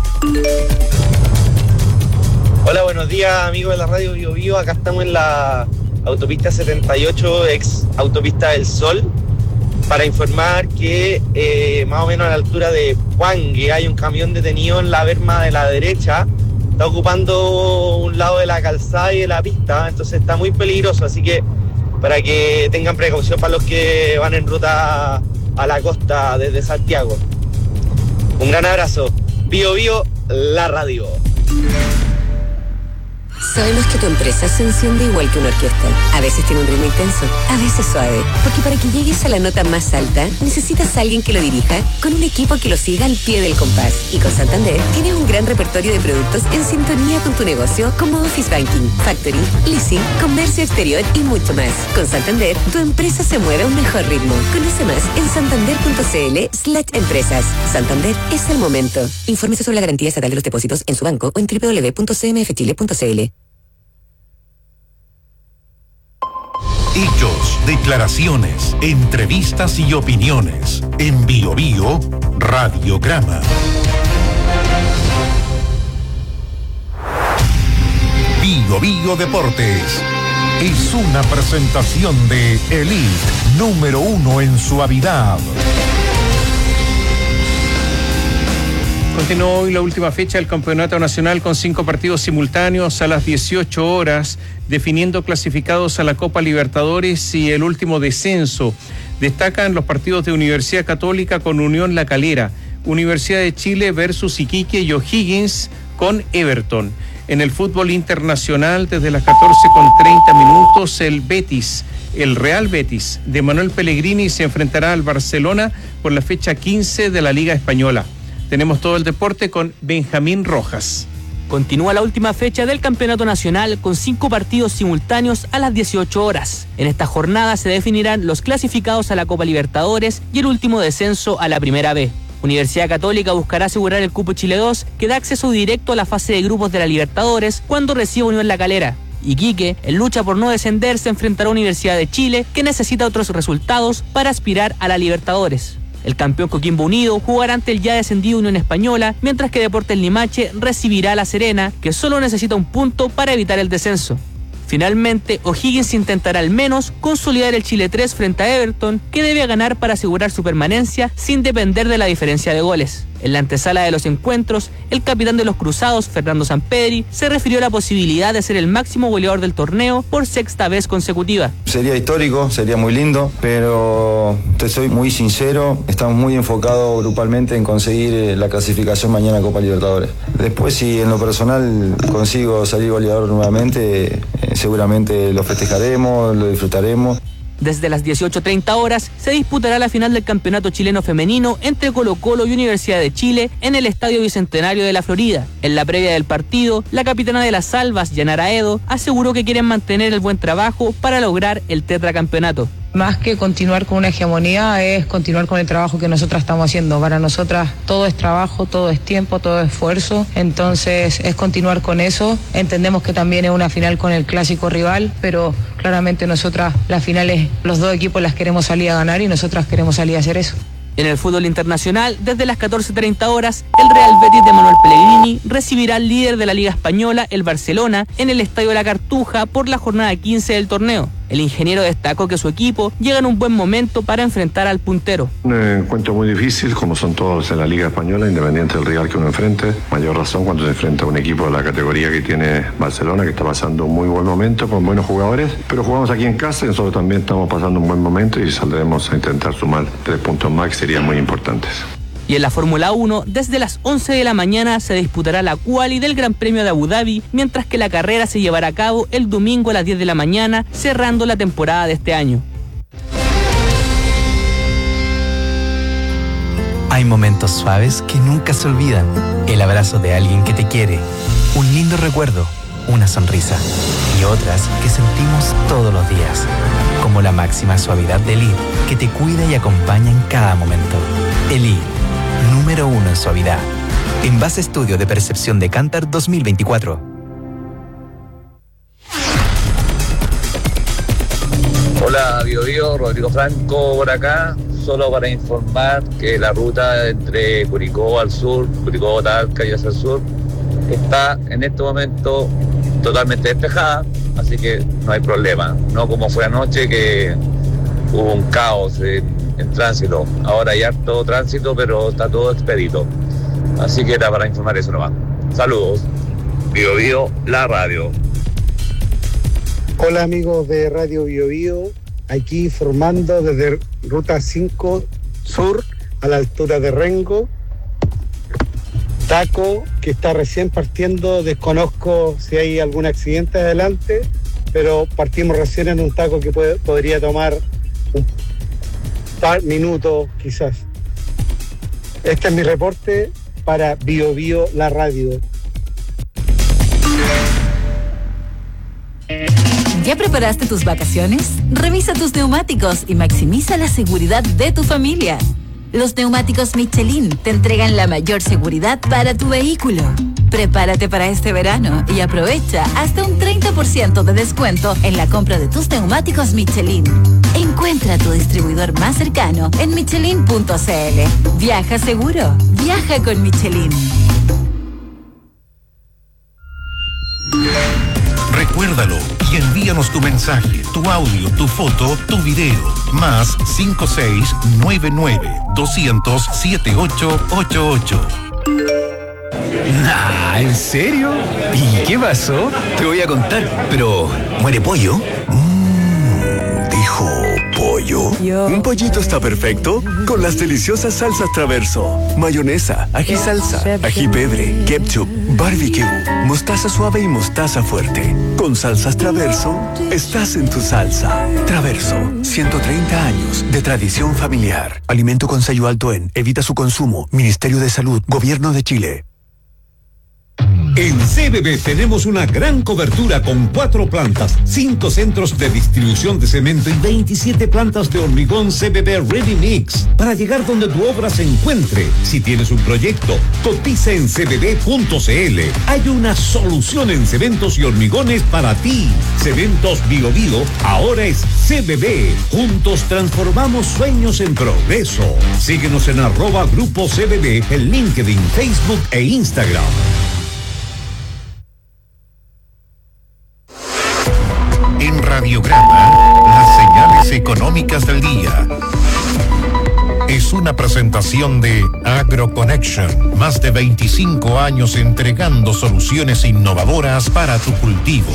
Hola, buenos días amigos de la radio Bio Bio. Acá estamos en la autopista setenta y ocho, ex autopista del Sol, para informar que eh, más o menos a la altura de Puangue hay un camión detenido en la berma de la derecha. Está ocupando un lado de la calzada y de la pista, entonces está muy peligroso, así que para que tengan precaución para los que van en ruta a la costa desde Santiago. Un gran abrazo. Bio Bio, la radio. Sabemos que tu empresa se enciende igual que una orquesta. A veces tiene un ritmo intenso, a veces suave. Porque para que llegues a la nota más alta, necesitas a alguien que lo dirija con un equipo que lo siga al pie del compás. Y con Santander tienes un gran repertorio de productos en sintonía con tu negocio, como Office Banking, Factoring, Leasing, Comercio Exterior y mucho más. Con Santander, tu empresa se mueve a un mejor ritmo. Conoce más en santander.cl slash empresas. Santander es el momento. Infórmese sobre la garantía estatal de los depósitos en su banco o en doble u doble u doble u punto c m f chile punto c l. Hechos, declaraciones, entrevistas y opiniones. En Bio Bio, Radiograma. Bio Bio Deportes es una presentación de Elite, número uno en suavidad. Continuó hoy la última fecha del Campeonato Nacional con cinco partidos simultáneos a las dieciocho horas, definiendo clasificados a la Copa Libertadores y el último descenso. Destacan los partidos de Universidad Católica con Unión La Calera, Universidad de Chile versus Iquique y O'Higgins con Everton. En el fútbol internacional, desde las catorce con treinta minutos, el Betis, el Real Betis de Manuel Pellegrini se enfrentará al Barcelona por la fecha quince de la Liga Española. Tenemos todo el deporte con Benjamín Rojas. Continúa la última fecha del Campeonato Nacional con cinco partidos simultáneos a las dieciocho horas. En esta jornada se definirán los clasificados a la Copa Libertadores y el último descenso a la Primera B. Universidad Católica buscará asegurar el cupo Chile dos, que da acceso directo a la fase de grupos de la Libertadores cuando reciba Unión La Calera. Iquique, en lucha por no descender, se enfrentará a Universidad de Chile, que necesita otros resultados para aspirar a la Libertadores. El campeón Coquimbo Unido jugará ante el ya descendido Unión Española, mientras que Deportes Limache recibirá a La Serena, que solo necesita un punto para evitar el descenso. Finalmente, O'Higgins intentará al menos consolidar el Chile tres frente a Everton, que debe ganar para asegurar su permanencia sin depender de la diferencia de goles. En la antesala de los encuentros, el capitán de los Cruzados, Fernando Sampedri, se refirió a la posibilidad de ser el máximo goleador del torneo por sexta vez consecutiva. Sería histórico, sería muy lindo, pero te soy muy sincero, estamos muy enfocados grupalmente en conseguir la clasificación mañana a Copa Libertadores. Después, si en lo personal consigo salir goleador nuevamente, eh, seguramente lo festejaremos, lo disfrutaremos. Desde las dieciocho treinta horas se disputará la final del Campeonato Chileno Femenino entre Colo-Colo y Universidad de Chile en el Estadio Bicentenario de la Florida. En la previa del partido, la capitana de las Salvas, Yanara Edo, aseguró que quieren mantener el buen trabajo para lograr el tetracampeonato. Más que continuar con una hegemonía, es continuar con el trabajo que nosotras estamos haciendo. Para nosotras todo es trabajo, todo es tiempo, todo es esfuerzo. Entonces es continuar con eso. Entendemos que también es una final con el clásico rival, pero claramente nosotras las finales, los dos equipos las queremos salir a ganar y nosotras queremos salir a hacer eso. En el fútbol internacional, desde las catorce treinta horas, el Real Betis de Manuel Pellegrini recibirá al líder de la Liga Española, el Barcelona, en el Estadio de la Cartuja por la jornada quince del torneo. El ingeniero destacó que su equipo llega en un buen momento para enfrentar al puntero. Un encuentro muy difícil, como son todos en la Liga Española, independiente del rival que uno enfrente. Mayor razón cuando se enfrenta a un equipo de la categoría que tiene Barcelona, que está pasando un muy buen momento con buenos jugadores. Pero jugamos aquí en casa y nosotros también estamos pasando un buen momento y saldremos a intentar sumar tres puntos más, que serían muy importantes. Y en la Fórmula uno, desde las once de la mañana se disputará la quali del Gran Premio de Abu Dhabi, mientras que la carrera se llevará a cabo el domingo a las diez de la mañana, cerrando la temporada de este año. Hay momentos suaves que nunca se olvidan. El abrazo de alguien que te quiere, un lindo recuerdo, una sonrisa. Y otras que sentimos todos los días, como la máxima suavidad de Elite, que te cuida y acompaña en cada momento. Elite, número uno en suavidad. En base estudio de percepción de Kantar dos mil veinticuatro. Hola, Bio Bio, Rodrigo Franco por acá. Solo para informar que la ruta entre Curicó al sur, Curicó, Talca y hacia el sur, está en este momento totalmente despejada, así que no hay problema. No como fue anoche, que hubo un caos en, en tránsito. Ahora hay harto tránsito, pero está todo expedito. Así que era para informar eso nomás. Saludos. Bio Bio, la radio. Hola amigos de Radio Bio Bio, aquí informando desde Ruta cinco Sur, a la altura de Rengo. taco que está recién partiendo, desconozco si hay algún accidente adelante, pero partimos recién en un taco que puede, podría tomar un par minutos quizás. Este es mi reporte para Bio Bio, la radio. ¿Ya preparaste tus vacaciones? Revisa tus neumáticos y maximiza la seguridad de tu familia. Los neumáticos Michelin te entregan la mayor seguridad para tu vehículo. Prepárate para este verano y aprovecha hasta un treinta por ciento de descuento en la compra de tus neumáticos Michelin. Encuentra tu distribuidor más cercano en michelin punto c l. Viaja seguro, viaja con Michelin. Recuérdalo y envíanos tu mensaje, tu audio, tu foto, tu video. Más cinco seis nueve nueve dos cero cero siete ocho ocho ocho. Nah, ¿en serio? ¿Y qué pasó? Te voy a contar, pero ¿muere pollo? Mmm, dijo pollo. Yo. Un pollito está perfecto con las deliciosas salsas Traverso. Mayonesa, ají salsa, ají pebre, ketchup, barbecue, mostaza suave y mostaza fuerte. Con salsas Traverso, estás en tu salsa. Traverso, ciento treinta años de tradición familiar. Alimento con sello alto en. Evita su consumo. Ministerio de Salud, Gobierno de Chile. En C B B tenemos una gran cobertura con cuatro plantas, cinco centros de distribución de cemento y veintisiete plantas de hormigón C B B Ready Mix para llegar donde tu obra se encuentre. Si tienes un proyecto, cotiza en c b b punto c l. Hay una solución en cementos y hormigones para ti. Cementos Bio Bio ahora es C B B. Juntos transformamos sueños en progreso. Síguenos en arroba Grupo C B B en LinkedIn, Facebook e Instagram. En Radiograma, las señales económicas del día. Es una presentación de AgroConnection, más de veinticinco años entregando soluciones innovadoras para tu cultivo.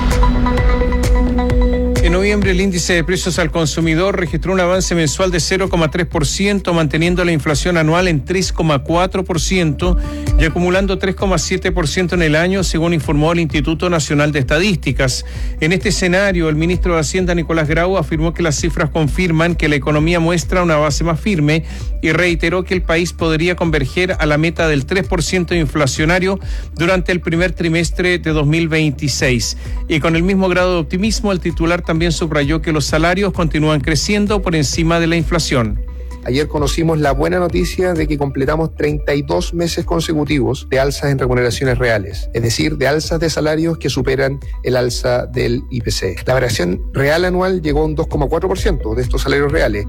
En noviembre, el índice de precios al consumidor registró un avance mensual de cero coma tres por ciento, manteniendo la inflación anual en tres coma cuatro por ciento y acumulando tres coma siete por ciento en el año, según informó el Instituto Nacional de Estadísticas. En este escenario, el ministro de Hacienda, Nicolás Grau, afirmó que las cifras confirman que la economía muestra una base más firme y reiteró que el país podría converger a la meta del tres por ciento inflacionario durante el primer trimestre de dos mil veintiséis. Y con el mismo grado de optimismo, el titular también subrayó que los salarios continúan creciendo por encima de la inflación. Ayer conocimos la buena noticia de que completamos treinta y dos meses consecutivos de alzas en remuneraciones reales, es decir, de alzas de salarios que superan el alza del I P C. La variación real anual llegó a un dos coma cuatro por ciento de estos salarios reales.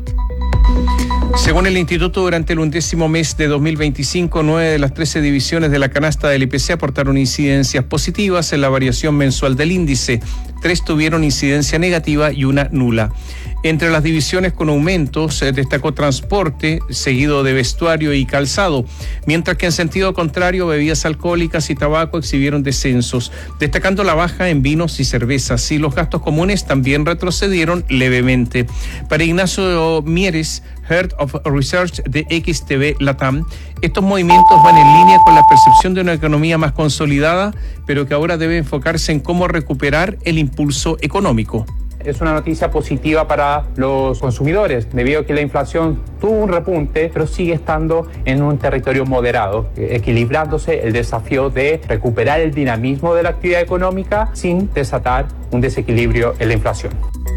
Según el instituto, durante el undécimo mes de dos mil veinticinco, nueve de las trece divisiones de la canasta del I P C aportaron incidencias positivas en la variación mensual del índice. Tres tuvieron incidencia negativa y una nula. Entre las divisiones con aumentos se destacó transporte, seguido de vestuario y calzado, mientras que en sentido contrario bebidas alcohólicas y tabaco exhibieron descensos, destacando la baja en vinos y cervezas, y los gastos comunes también retrocedieron levemente. Para Ignacio Mieres, Head of Research de X T V Latam, estos movimientos van en línea con la percepción de una economía más consolidada, pero que ahora debe enfocarse en cómo recuperar el impulso económico. Es una noticia positiva para los consumidores, debido a que la inflación tuvo un repunte, pero sigue estando en un territorio moderado, equilibrándose el desafío de recuperar el dinamismo de la actividad económica sin desatar un desequilibrio en la inflación.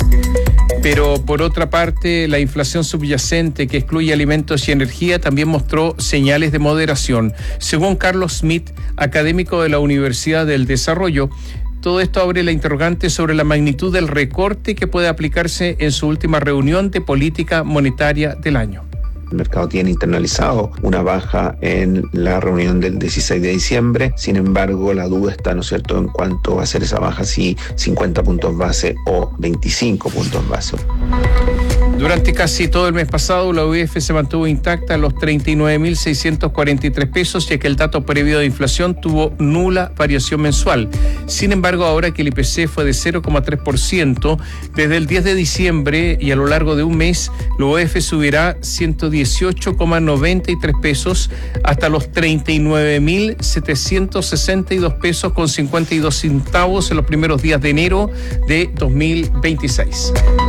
Pero por otra parte, la inflación subyacente, que excluye alimentos y energía, también mostró señales de moderación. Según Carlos Smith, académico de la Universidad del Desarrollo, todo esto abre la interrogante sobre la magnitud del recorte que puede aplicarse en su última reunión de política monetaria del año. El mercado tiene internalizado una baja en la reunión del dieciséis de diciembre, sin embargo la duda está, ¿no es cierto?, en cuánto va a ser esa baja, si cincuenta puntos base o veinticinco puntos base. Durante casi todo el mes pasado, la U E F se mantuvo intacta a los treinta y nueve mil seiscientos cuarenta y tres pesos, ya que el dato previo de inflación tuvo nula variación mensual. Sin embargo, ahora que el I P C fue de cero coma tres por ciento, desde el diez de diciembre y a lo largo de un mes, la U E F subirá ciento dieciocho coma noventa y tres pesos hasta los treinta y nueve mil setecientos sesenta y dos pesos con cincuenta y dos centavos en los primeros días de enero de dos mil veintiséis.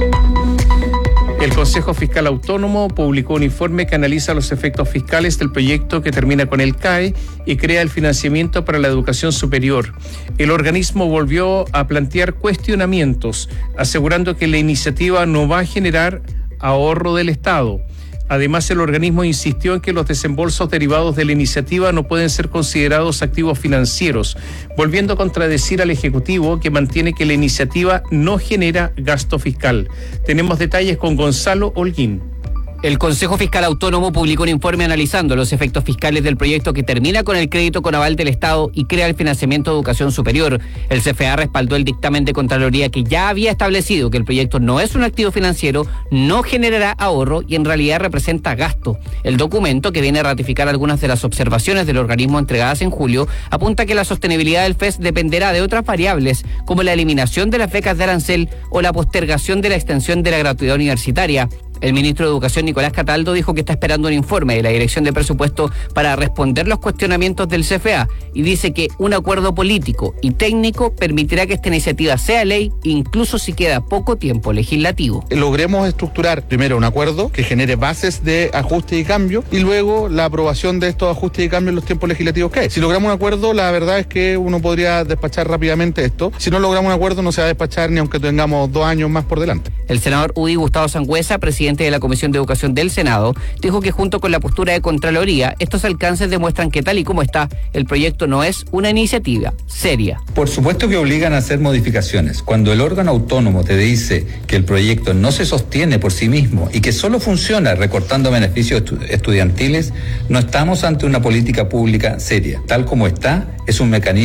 El Consejo Fiscal Autónomo publicó un informe que analiza los efectos fiscales del proyecto que termina con el C A E y crea el financiamiento para la educación superior. El organismo volvió a plantear cuestionamientos, asegurando que la iniciativa no va a generar ahorro del Estado. Además, el organismo insistió en que los desembolsos derivados de la iniciativa no pueden ser considerados activos financieros, volviendo a contradecir al Ejecutivo, que mantiene que la iniciativa no genera gasto fiscal. Tenemos detalles con Gonzalo Holguín. El Consejo Fiscal Autónomo publicó un informe analizando los efectos fiscales del proyecto que termina con el crédito con aval del Estado y crea el financiamiento de educación superior. El C F A respaldó el dictamen de Contraloría que ya había establecido que el proyecto no es un activo financiero, no generará ahorro y en realidad representa gasto. El documento, que viene a ratificar algunas de las observaciones del organismo entregadas en julio, apunta que la sostenibilidad del F E S dependerá de otras variables, como la eliminación de las becas de arancel o la postergación de la extensión de la gratuidad universitaria. El ministro de Educación, Nicolás Cataldo, dijo que está esperando un informe de la Dirección de Presupuesto para responder los cuestionamientos del C F A y dice que un acuerdo político y técnico permitirá que esta iniciativa sea ley, incluso si queda poco tiempo legislativo. Logremos estructurar primero un acuerdo que genere bases de ajuste y cambio y luego la aprobación de estos ajustes y cambios en los tiempos legislativos que hay. Si logramos un acuerdo, la verdad es que uno podría despachar rápidamente esto. Si no logramos un acuerdo, no se va a despachar ni aunque tengamos dos años más por delante. El senador U D I, Gustavo Sangüesa, presidente de la Comisión de Educación del Senado, dijo que junto con la postura de Contraloría, estos alcances demuestran que tal y como está, el proyecto no es una iniciativa seria. Por supuesto que obligan a hacer modificaciones. Cuando el órgano autónomo te dice que el proyecto no se sostiene por sí mismo y que solo funciona recortando beneficios estu- estudiantiles, no estamos ante una política pública seria. Tal como está, es un mecanismo